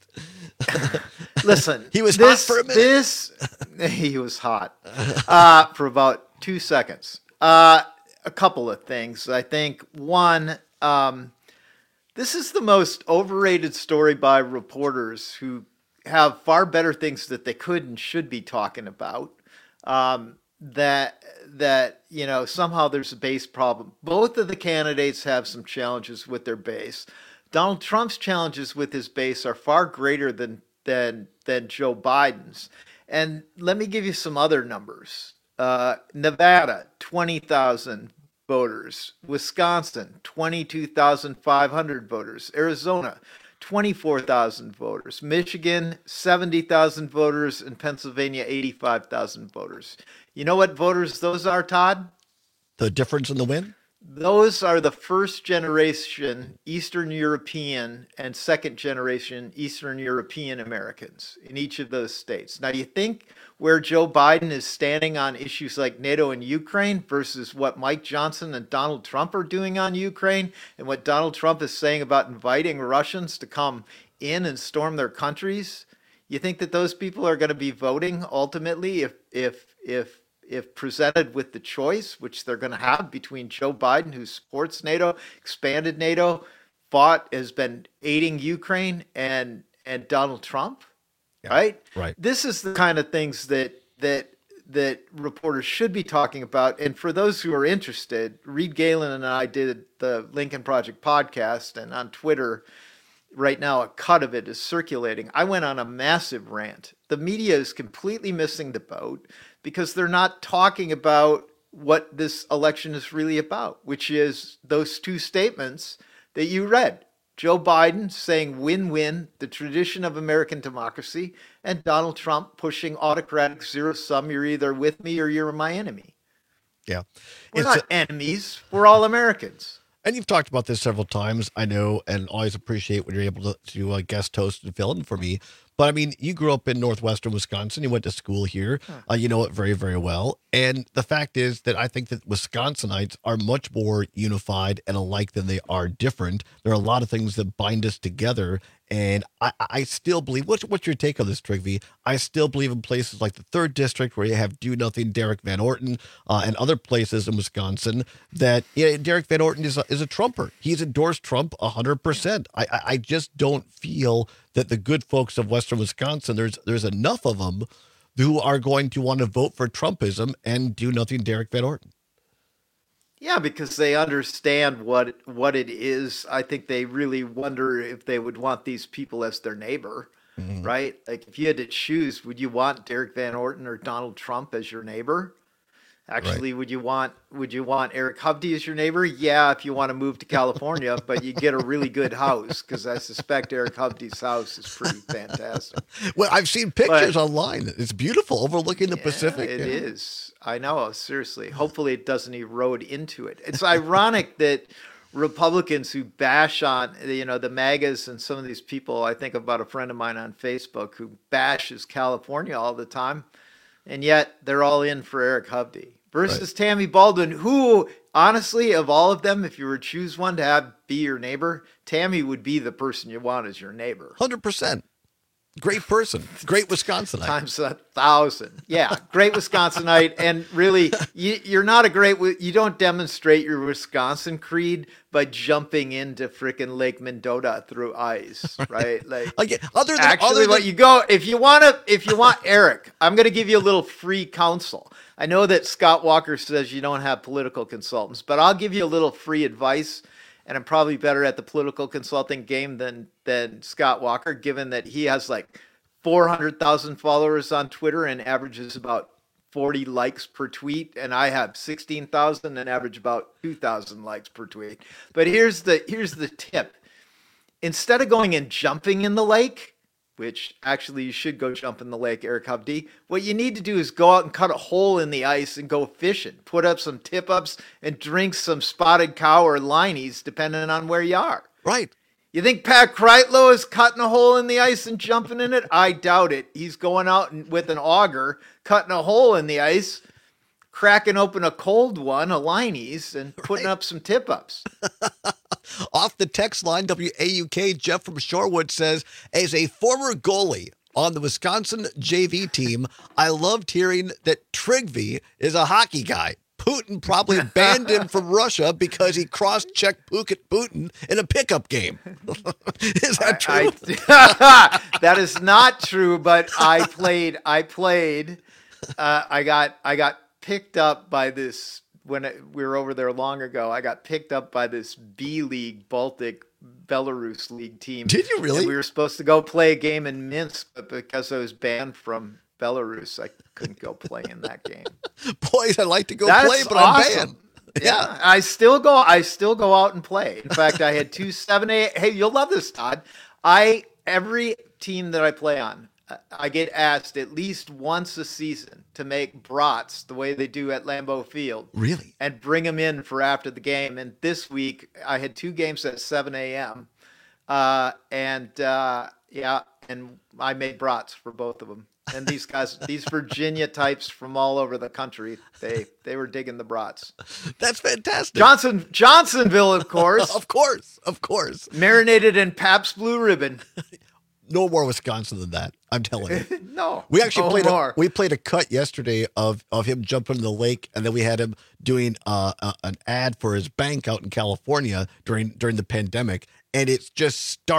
Listen, he was this, hot for a minute. This, he was hot uh, for about two seconds. Uh, a couple of things. I think, one, um, this is the most overrated story by reporters who have far better things that they could and should be talking about. Um, that, that, you know, somehow there's a base problem. Both of the candidates have some challenges with their base. Donald Trump's challenges with his base are far greater than, than, than Joe Biden's. And let me give you some other numbers. Uh, Nevada, twenty thousand voters. Wisconsin, twenty-two thousand five hundred voters. Arizona, twenty-four thousand voters. Michigan, seventy thousand voters. And Pennsylvania, eighty-five thousand voters. You know what voters those are, Todd? The difference in the win? Those are the first generation Eastern European and second generation Eastern European Americans in each of those states. Now, do you think where Joe Biden is standing on issues like NATO and Ukraine versus what Mike Johnson and Donald Trump are doing on Ukraine, and what Donald Trump is saying about inviting Russians to come in and storm their countries, you think that those people are going to be voting ultimately if if if if presented with the choice, which they're going to have between Joe Biden, who supports NATO, expanded NATO, fought, has been aiding Ukraine, and and Donald Trump, yeah, right? Right. This is the kind of things that that that reporters should be talking about. And for those who are interested, Reed Galen and I did the Lincoln Project podcast, and on Twitter right now, a cut of it is circulating. I went on a massive rant. The media is completely missing the boat because they're not talking about what this election is really about, which is those two statements that you read. Joe Biden saying win-win, the tradition of American democracy, and Donald Trump pushing autocratic zero-sum, you're either with me or you're my enemy. Yeah. We're It's not a- enemies. We're all Americans. And you've talked about this several times, I know, and always appreciate when you're able to, to uh, guest host and fill in for me. But I mean, you grew up in northwestern Wisconsin. You went to school here. Uh, you know it very, very well. And the fact is that I think that Wisconsinites are much more unified and alike than they are different. There are a lot of things that bind us together. And I, I still believe, what's, what's your take on this, Trigby? I still believe in places like the third district where you have do nothing Derek Van Orton uh, and other places in Wisconsin that yeah, Derek Van Orton is a, is a Trumper. He's endorsed Trump one hundred percent. I, I, I just don't feel that the good folks of Western Wisconsin, there's there's enough of them who are going to want to vote for Trumpism and do nothing Derek Van Orton. Yeah, because they understand what what it is. I think they really wonder if they would want these people as their neighbor, Mm-hmm. right? Like if you had to choose, would you want Derek Van Orton or Donald Trump as your neighbor? Actually, would you want would you want Eric Hovde as your neighbor? Yeah, if you want to move to California, but you get a really good house because I suspect Eric Hovde's house is pretty fantastic. Well, I've seen pictures But- online. It's beautiful overlooking the Pacific. It Yeah. is. I know, seriously. Hopefully it doesn't erode into it. It's ironic that Republicans who bash on, you know, the MAGAs and some of these people, I think about a friend of mine on Facebook who bashes California all the time, and yet they're all in for Eric Hovde versus Tammy Baldwin, who, honestly, of all of them, if you were to choose one to have be your neighbor, Tammy would be the person you want as your neighbor. one hundred percent. Great person. Great Wisconsinite. Times a thousand. Yeah, great Wisconsinite. And really, you, you're not a great, you don't demonstrate your Wisconsin creed by jumping into frickin' Lake Mendota through ice, right? Like, Again, other than, actually, other what than, you go, if you want to, if you want Eric, I'm going to give you a little free counsel. I know that Scott Walker says you don't have political consultants, but I'll give you a little free advice. And I'm probably better at the political consulting game than than Scott Walker, given that he has like four hundred thousand followers on Twitter and averages about forty likes per tweet, and I have sixteen thousand and average about two thousand likes per tweet. But here's the here's the tip: instead of going and jumping in the lake, which actually you should go jump in the lake, Eric Hovde, what you need to do is go out and cut a hole in the ice and go fishing. Put up some tip-ups and drink some spotted cow or lineys, depending on where you are. Right. You think Pat Kreitlow is cutting a hole in the ice and jumping in it? I doubt it. He's going out and, with an auger, cutting a hole in the ice, cracking open a cold one, a lineys, and putting up some tip-ups. Off the text line, W A U K, Jeff from Shorewood says, as a former goalie on the Wisconsin J V team, I loved hearing that Trigby is a hockey guy. Putin probably banned him from Russia because he cross-checked Putin in a pickup game. Is that true? I, I, that is not true, but I played, I played, uh, I got, I got picked up by this, when it, we were over there long ago, I got picked up by this B League Baltic Belarus League team. Did you really? And we were supposed to go play a game in Minsk, but because I was banned from Belarus, I couldn't go play in that game. Boys, I'd like to go That's play, but awesome. I'm banned. Yeah, I still go. I still go out and play. In fact, I had two seven A. Hey, you'll love this, Todd. I every team that I play on, I get asked at least once a season to make brats the way they do at Lambeau Field. Really? And bring them in for after the game. And this week, I had two games at seven a.m. Uh, and uh, yeah, and I made brats for both of them. And these guys, these Virginia types from all over the country, they they were digging the brats. That's fantastic. Johnson, Johnsonville, of course. Of course, of course. Marinated in Pabst Blue Ribbon. No more Wisconsin than that. I'm telling you. No. We actually no played more. a, we played a cut yesterday of, of him jumping in the lake, and then we had him doing uh, a, an ad for his bank out in California during during the pandemic, and it's just stark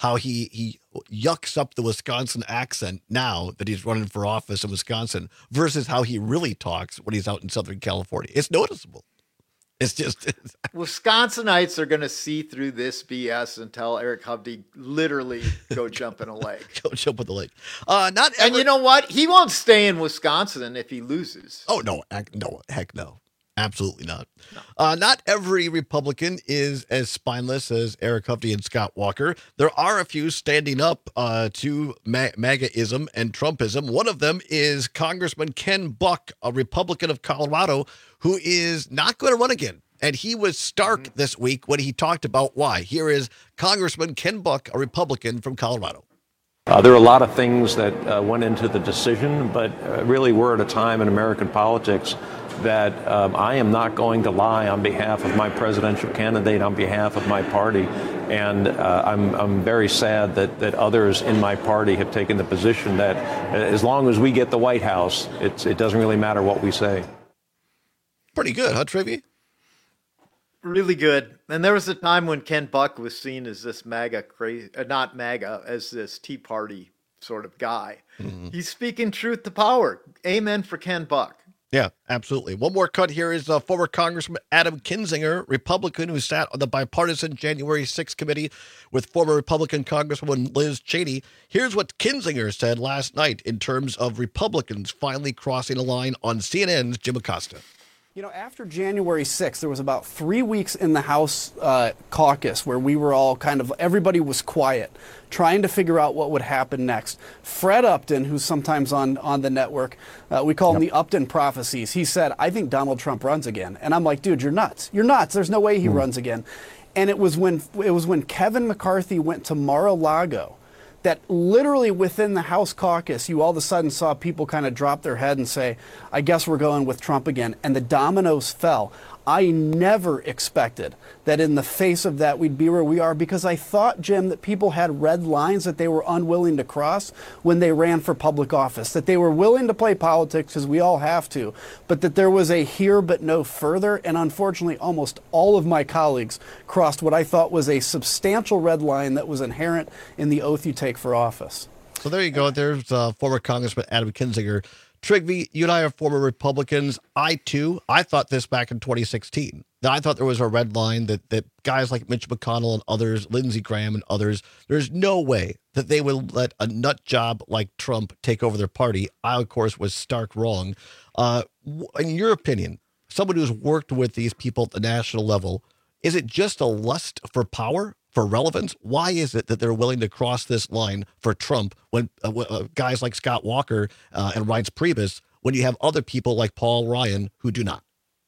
how he he yucks up the Wisconsin accent now that he's running for office in Wisconsin versus how he really talks when he's out in Southern California. It's noticeable. It's just Wisconsinites are going to see through this B S and tell Eric Hovde literally go jump in a lake. Go jump in the lake. Uh, not ever- and you know what? He won't stay in Wisconsin if he loses. Oh no, heck no, heck no, absolutely not. No. Uh, not every Republican is as spineless as Eric Hovde and Scott Walker. There are a few standing up uh, to Ma- MAGAism and Trumpism. One of them is Congressman Ken Buck, a Republican of Colorado, who is not going to run again. And he was stark mm-hmm. this week when he talked about why. Here is Congressman Ken Buck, a Republican from Colorado. Uh, there are a lot of things that uh, went into the decision, but uh, really we're at a time in American politics that um, I am not going to lie on behalf of my presidential candidate, on behalf of my party. And uh, I'm, I'm very sad that, that others in my party have taken the position that uh, as long as we get the White House, it's, it doesn't really matter what we say. Pretty good, huh, Trevi? Really good. And there was a time when Ken Buck was seen as this MAGA crazy, uh, not MAGA, as this Tea Party sort of guy. Mm-hmm. He's speaking truth to power. Amen for Ken Buck. Yeah, absolutely. One more cut here is uh, former Congressman Adam Kinzinger, Republican, who sat on the bipartisan January sixth committee with former Republican Congresswoman Liz Cheney. Here's what Kinzinger said last night in terms of Republicans finally crossing a line on C N N's Jim Acosta. You know, after January sixth, there was about three weeks in the House uh, caucus where we were all kind of, everybody was quiet, trying to figure out what would happen next. Fred Upton, who's sometimes on, on the network, uh, we call him yep. the Upton prophecies. He said, I think Donald Trump runs again. And I'm like, dude, you're nuts. You're nuts. There's no way he mm. runs again. And it was when it was when Kevin McCarthy went to Mar-a-Lago that literally within the House caucus, you all of a sudden saw people kind of drop their head and say, I guess we're going with Trump again. And the dominoes fell. I never expected that in the face of that we'd be where we are, because I thought, Jim, that people had red lines that they were unwilling to cross when they ran for public office, that they were willing to play politics because we all have to, but that there was a here but no further. And unfortunately, almost all of my colleagues crossed what I thought was a substantial red line that was inherent in the oath you take for office. So there you go. There's uh, former Congressman Adam Kinzinger. Trigby, you and I are former Republicans. I, too, I thought this back in twenty sixteen. I thought there was a red line that, that guys like Mitch McConnell and others, Lindsey Graham and others, there's no way that they would let a nut job like Trump take over their party. I, of course, was stark wrong. Uh, in your opinion, someone who's worked with these people at the national level, is it just a lust for power, for relevance? Why is it that they're willing to cross this line for Trump when uh, uh, guys like Scott Walker uh, and Reince Priebus, when you have other people like Paul Ryan who do not?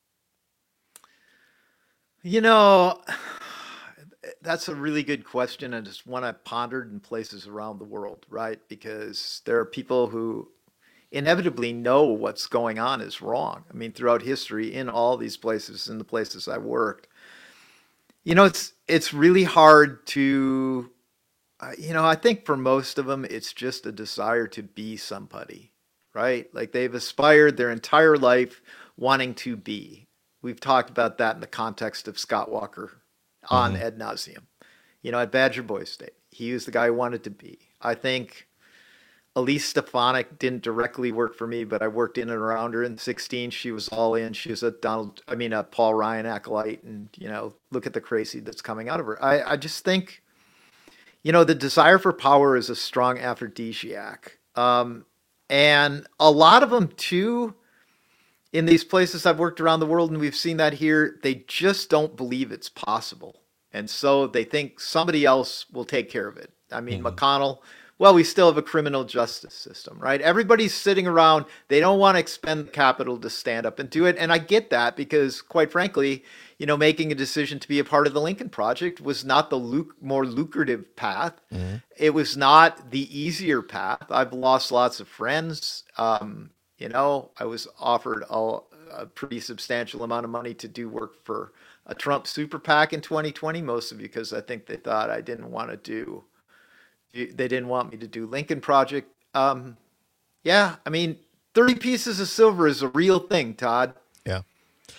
You know, that's a really good question, and it's one I've pondered in places around the world, right? Because there are people who inevitably know what's going on is wrong. I mean, throughout history, in all these places, in the places I worked, you know, it's it's really hard to, uh, you know, I think for most of them, it's just a desire to be somebody, right? Like they've aspired their entire life wanting to be. We've talked about that in the context of Scott Walker on mm-hmm. ad nauseum. You know, at Badger Boy State, he was the guy who wanted to be. I think Elise Stefanik didn't directly work for me, but I worked in and around her in sixteen. She was all in. She was a Donald, I mean, a Paul Ryan acolyte, and, you know, look at the crazy that's coming out of her. I, I just think, you know, the desire for power is a strong aphrodisiac. Um, and a lot of them, too, in these places I've worked around the world, and we've seen that here, they just don't believe it's possible. And so they think somebody else will take care of it. I mean, mm-hmm. McConnell, well, we still have a criminal justice system, right? Everybody's sitting around. They don't want to expend capital to stand up and do it. And I get that because, quite frankly, you know, making a decision to be a part of the Lincoln Project was not the luc- more lucrative path. Mm-hmm. It was not the easier path. I've lost lots of friends. Um, You know, I was offered a, a pretty substantial amount of money to do work for a Trump super PAC in twenty twenty, mostly because I think they thought I didn't want to do, they didn't want me to do Lincoln Project. Um, yeah, I mean, thirty pieces of silver is a real thing, Todd. Yeah.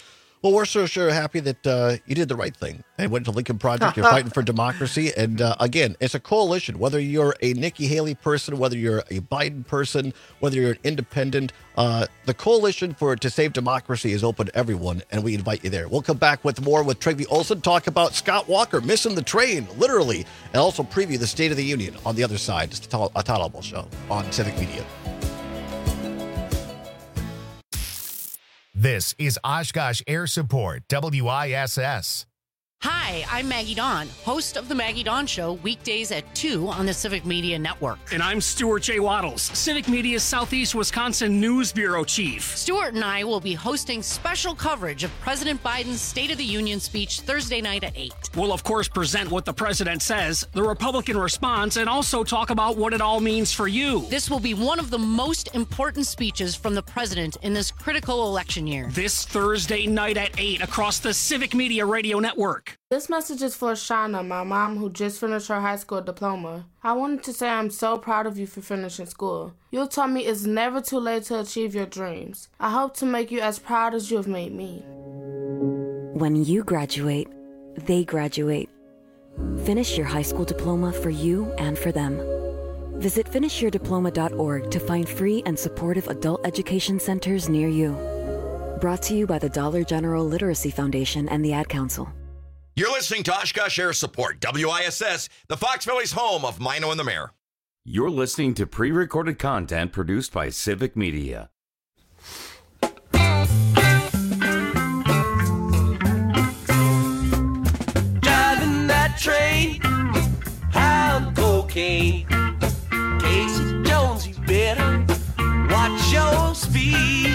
Well, we're so sure happy that uh, you did the right thing and went to Lincoln Project. You're fighting for democracy. And uh, again, it's a coalition. Whether you're a Nikki Haley person, whether you're a Biden person, whether you're an independent, uh, the coalition for to save democracy is open to everyone, and we invite you there. We'll come back with more with Trygve Olsen, talk about Scott Walker missing the train, literally, and also preview the State of the Union on the other side. It's the Todd Albaugh Show on Civic Media. This is Oshkosh Air Support, W I S S. Hi, I'm Maggie Dawn, host of The Maggie Dawn Show, weekdays at two on the Civic Media Network. And I'm Stuart J. Waddles, Civic Media's Southeast Wisconsin News Bureau Chief. Stuart and I will be hosting special coverage of President Biden's State of the Union speech Thursday night at eight. We'll, of course, present what the president says, the Republican response, and also talk about what it all means for you. This will be one of the most important speeches from the president in this critical election year. This Thursday night at eight across the Civic Media Radio Network. This message is for Shauna, my mom who just finished her high school diploma. I wanted to say I'm so proud of you for finishing school. You taught me it's never too late to achieve your dreams. I hope to make you as proud as you have made me. When you graduate, they graduate. Finish your high school diploma for you and for them. Visit finish your diploma dot org to find free and supportive adult education centers near you. Brought to you by the Dollar General Literacy Foundation and the Ad Council. You're listening to Oshkosh Air Support, W I S S, the Fox Valley's home of Mino and the Mayor. You're listening to pre-recorded content produced by Civic Media. Driving that train, high on cocaine. Casey Jones, you better watch your speed.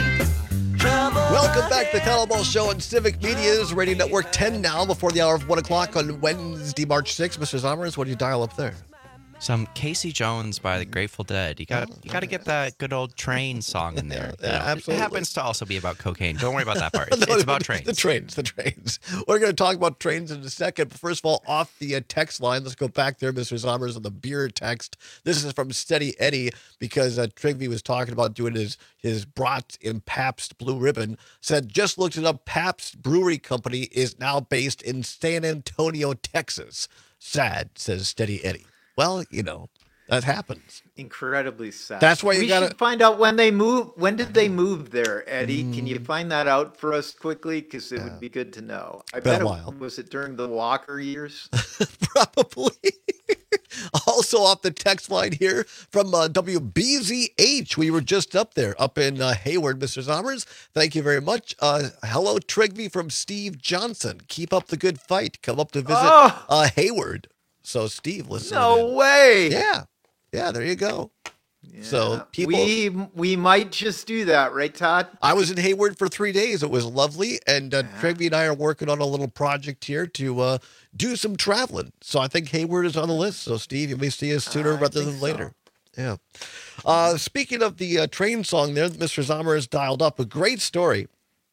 Welcome back to the Todd Albaugh Show on Civic Media's Radio Network. ten now before the hour of one o'clock on Wednesday, March sixth. Mister Zommers, what do you dial up there? Some Casey Jones by the Grateful Dead. You got you got to get that good old train song in there. Yeah, yeah, absolutely. It happens to also be about cocaine. Don't worry about that part. It's, no, it's about trains. The trains, the trains. We're going to talk about trains in a second. But first of all, off the uh, text line, let's go back there, Mister Zommers, on the beer text. This is from Steady Eddie because uh, Trygve was talking about doing his his brats in Pabst Blue Ribbon. Said, just looked it up. Pabst Brewery Company is now based in San Antonio, Texas. Sad, says Steady Eddie. Well, you know, that happens. Incredibly sad. That's why you we gotta should find out when they move. When did they move there, Eddie? Mm. Can you find that out for us quickly? Because it yeah. would be good to know. I Been bet a it while. was it during the Walker years. Probably. Also off the text line here from uh, W B Z H. We were just up there, up in uh, Hayward, Mister Zommers. Thank you very much. Uh, hello, Trygve from Steve Johnson. Keep up the good fight. Come up to visit oh. uh, Hayward. So, Steve, listen. No way. Yeah. Yeah, there you go. Yeah. So, people. We, we might just do that, right, Todd? I was in Hayward for three days. It was lovely. And uh, yeah. Trygve and I are working on a little project here to uh, do some traveling. So, I think Hayward is on the list. So, Steve, you may see us sooner uh, rather than later. So. Yeah. Uh, speaking of the uh, train song there, Mister Zommer has dialed up a great story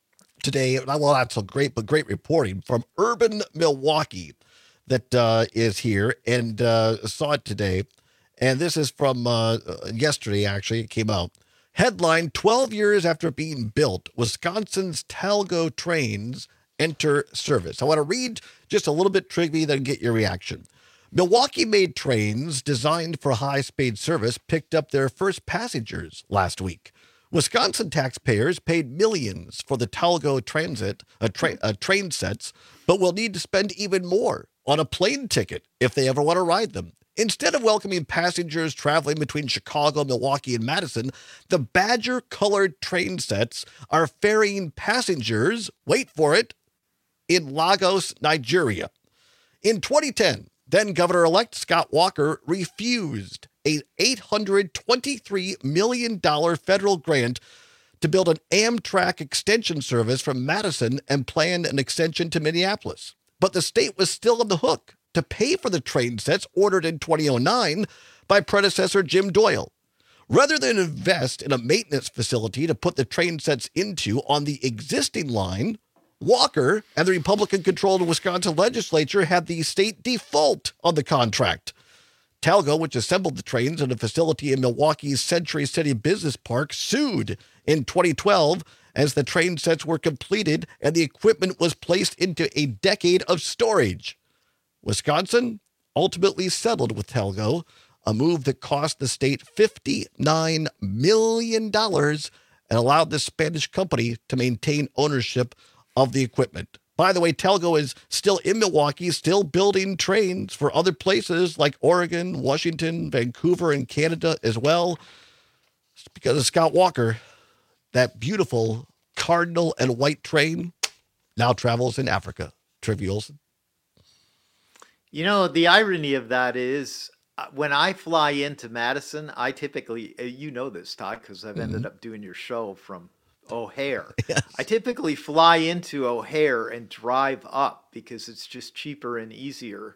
today. Well, not so great, but great reporting from Urban Milwaukee. That uh, is here and uh, saw it today. And this is from uh, yesterday, actually. It came out. Headline, twelve years after being built, Wisconsin's Talgo trains enter service. I want to read just a little bit, Trygve, then get your reaction. Milwaukee-made trains designed for high-speed service picked up their first passengers last week. Wisconsin taxpayers paid millions for the Talgo transit uh, tra- uh, train sets, but will need to spend even more on a plane ticket if they ever want to ride them. Instead of welcoming passengers traveling between Chicago, Milwaukee, and Madison, the Badger-colored train sets are ferrying passengers, wait for it, in Lagos, Nigeria. In twenty ten, then Governor-elect Scott Walker refused an eight hundred twenty-three million dollars federal grant to build an Amtrak extension service from Madison and planned an extension to Minneapolis. But the state was still on the hook to pay for the train sets ordered in twenty oh nine by predecessor Jim Doyle. Rather than invest in a maintenance facility to put the train sets into on the existing line, Walker and the Republican-controlled Wisconsin legislature had the state default on the contract. Talgo, which assembled the trains in a facility in Milwaukee's Century City Business Park, sued in twenty twelve as the train sets were completed and the equipment was placed into a decade of storage. Wisconsin ultimately settled with Telgo, a move that cost the state fifty-nine million dollars and allowed the Spanish company to maintain ownership of the equipment. By the way, Telgo is still in Milwaukee, still building trains for other places like Oregon, Washington, Vancouver, and Canada as well. It's because of Scott Walker, that beautiful cardinal and white train now travels in Africa. Trivia Olson. You know, the irony of that is uh, when I fly into Madison, I typically, uh, you know this, Todd, because I've ended Mhm. up doing your show from O'Hare. Yes. I typically fly into O'Hare and drive up because it's just cheaper and easier.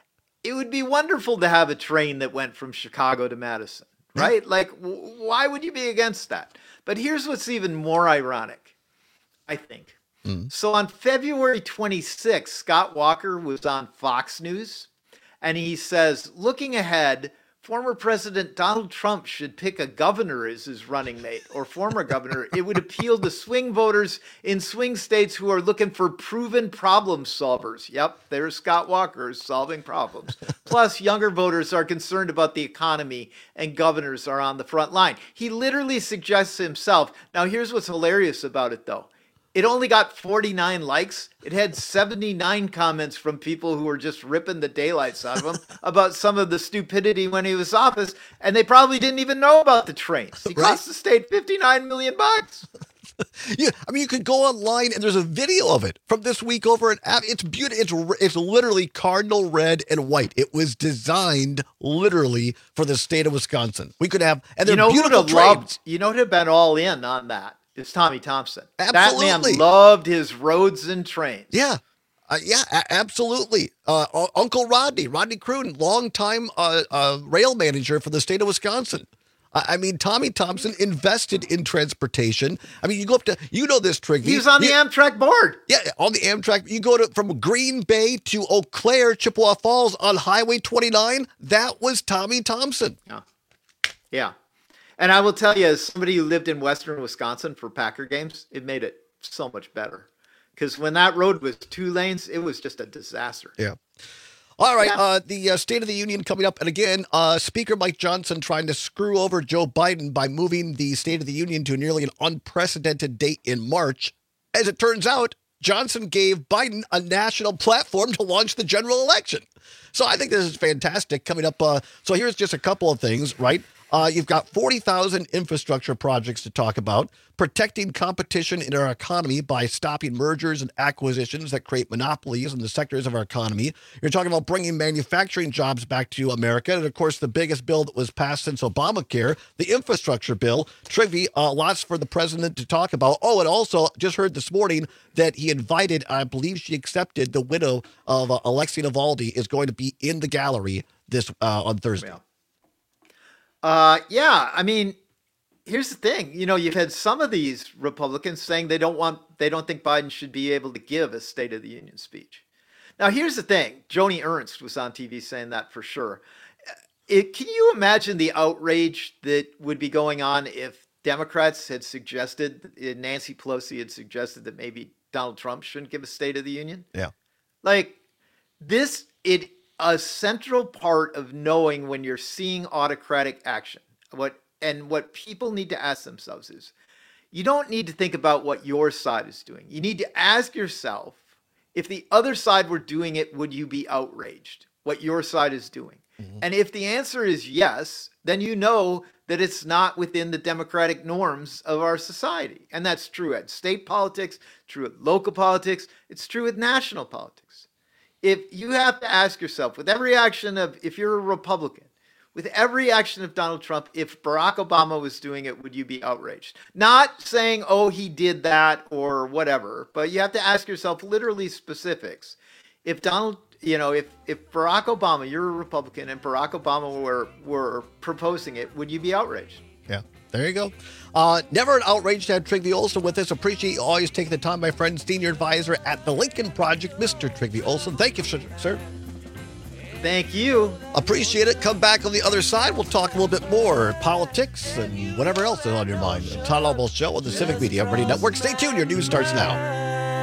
It would be wonderful to have a train that went from Chicago to Madison, right? Like, w- why would you be against that? But here's what's even more ironic, I think. Mm. So on February twenty-sixth, Scott Walker was on Fox News, and he says, looking ahead, former President Donald Trump should pick a governor as his running mate, or former governor. It would appeal to swing voters in swing states who are looking for proven problem solvers. Yep, there's Scott Walker solving problems. Plus, younger voters are concerned about the economy, and governors are on the front line. He literally suggests himself. Now, here's what's hilarious about it, though. It only got forty-nine likes. It had seventy-nine comments from people who were just ripping the daylights out of him about some of the stupidity when he was office, and they probably didn't even know about the trains. He cost the state fifty-nine million bucks. Yeah, I mean, you could go online and there's a video of it from this week over at App. It's beautiful. It's it's literally cardinal red and white. It was designed literally for the state of Wisconsin. We could have, and they're you know beautiful who'd have trains. loved, you know who'd have been all in on that? It's Tommy Thompson. Absolutely. That man loved his roads and trains. Yeah. Uh, yeah, a- absolutely. Uh, uh, Uncle Rodney, Rodney Croon, longtime uh, uh, rail manager for the state of Wisconsin. I, I mean, Tommy Thompson invested in transportation. I mean, you go up to, you know this, Trigby. He was on the You- Amtrak board. Yeah, on the Amtrak. You go to from Green Bay to Eau Claire, Chippewa Falls on Highway twenty-nine. That was Tommy Thompson. Yeah. Yeah. And I will tell you, as somebody who lived in Western Wisconsin for Packer games, it made it so much better. Because when that road was two lanes, it was just a disaster. Yeah. All right. Uh, the uh, State of the Union coming up. And again, uh, Speaker Mike Johnson trying to screw over Joe Biden by moving the State of the Union to nearly an unprecedented date in March. As it turns out, Johnson gave Biden a national platform to launch the general election. So I think this is fantastic coming up. Uh, so here's just a couple of things, right? Uh, you've got forty thousand infrastructure projects to talk about, protecting competition in our economy by stopping mergers and acquisitions that create monopolies in the sectors of our economy. You're talking about bringing manufacturing jobs back to America. And, of course, the biggest bill that was passed since Obamacare, the infrastructure bill. Trivy, uh, lots for the president to talk about. Oh, and also just heard this morning that he invited, I believe she accepted, the widow of uh, Alexei Navalny is going to be in the gallery this uh, on Thursday. Yeah. Uh, yeah, I mean, here's the thing. You know, you've had some of these Republicans saying they don't want, they don't think Biden should be able to give a State of the Union speech. Now, here's the thing. Joni Ernst was on T V saying that for sure. It, can you imagine the outrage that would be going on if Democrats had suggested, Nancy Pelosi had suggested that maybe Donald Trump shouldn't give a State of the Union? Yeah. Like this, it, a central part of knowing when you're seeing autocratic action, what and what people need to ask themselves is, you don't need to think about what your side is doing. You need to ask yourself, if the other side were doing it, would you be outraged what your side is doing? Mm-hmm. And if the answer is yes, then you know that it's not within the democratic norms of our society. And that's true at state politics, true at local politics, it's true at national politics. If you have to ask yourself, with every action of, if you're a Republican, with every action of Donald Trump, if Barack Obama was doing it, would you be outraged? Not saying, oh, he did that or whatever, but you have to ask yourself literally specifics. If Donald, you know, if, if Barack Obama, you're a Republican, and Barack Obama were, were proposing it, would you be outraged? Yeah, there you go. Uh, never an outrage to have Trigby Olson with us. Appreciate you always taking the time, my friend, senior advisor at the Lincoln Project, Mister Trigby Olson. Thank you, sir. Thank you. Appreciate it. Come back on the other side. We'll talk a little bit more politics and whatever else is on your mind. The Todd Albaugh Show on the Civic Media Radio Network. Stay tuned. Your news starts now.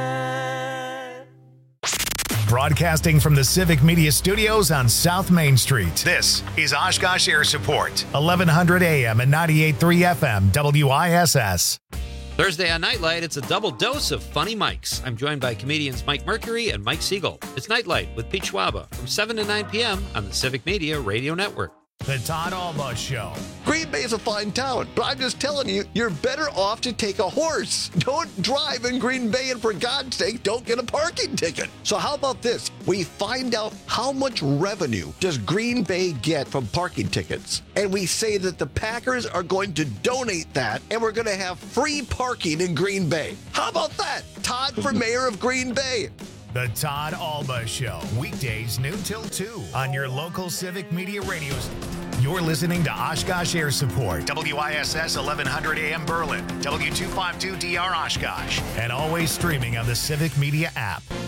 Broadcasting from the Civic Media Studios on South Main Street. This is Oshkosh Air Support. eleven hundred A M and ninety-eight point three F M W I S S. Thursday on Nightlight, it's a double dose of funny mics. I'm joined by comedians Mike Mercury and Mike Siegel. It's Nightlight with Pete Schwaba from seven to nine p.m. on the Civic Media Radio Network. The Todd Albaugh Show. Green Bay is a fine town, but I'm just telling you, you're better off to take a horse. Don't drive in Green Bay, and for God's sake, don't get a parking ticket. So how about this? We find out how much revenue does Green Bay get from parking tickets, and we say that the Packers are going to donate that, and we're going to have free parking in Green Bay. How about that? Todd for mayor of Green Bay. The Todd Albaugh Show, weekdays noon till two on your local Civic Media Radio station. You're listening to Oshkosh Air Support, W I S S eleven hundred A M Berlin, W two fifty-two D R Oshkosh, and always streaming on the Civic Media app.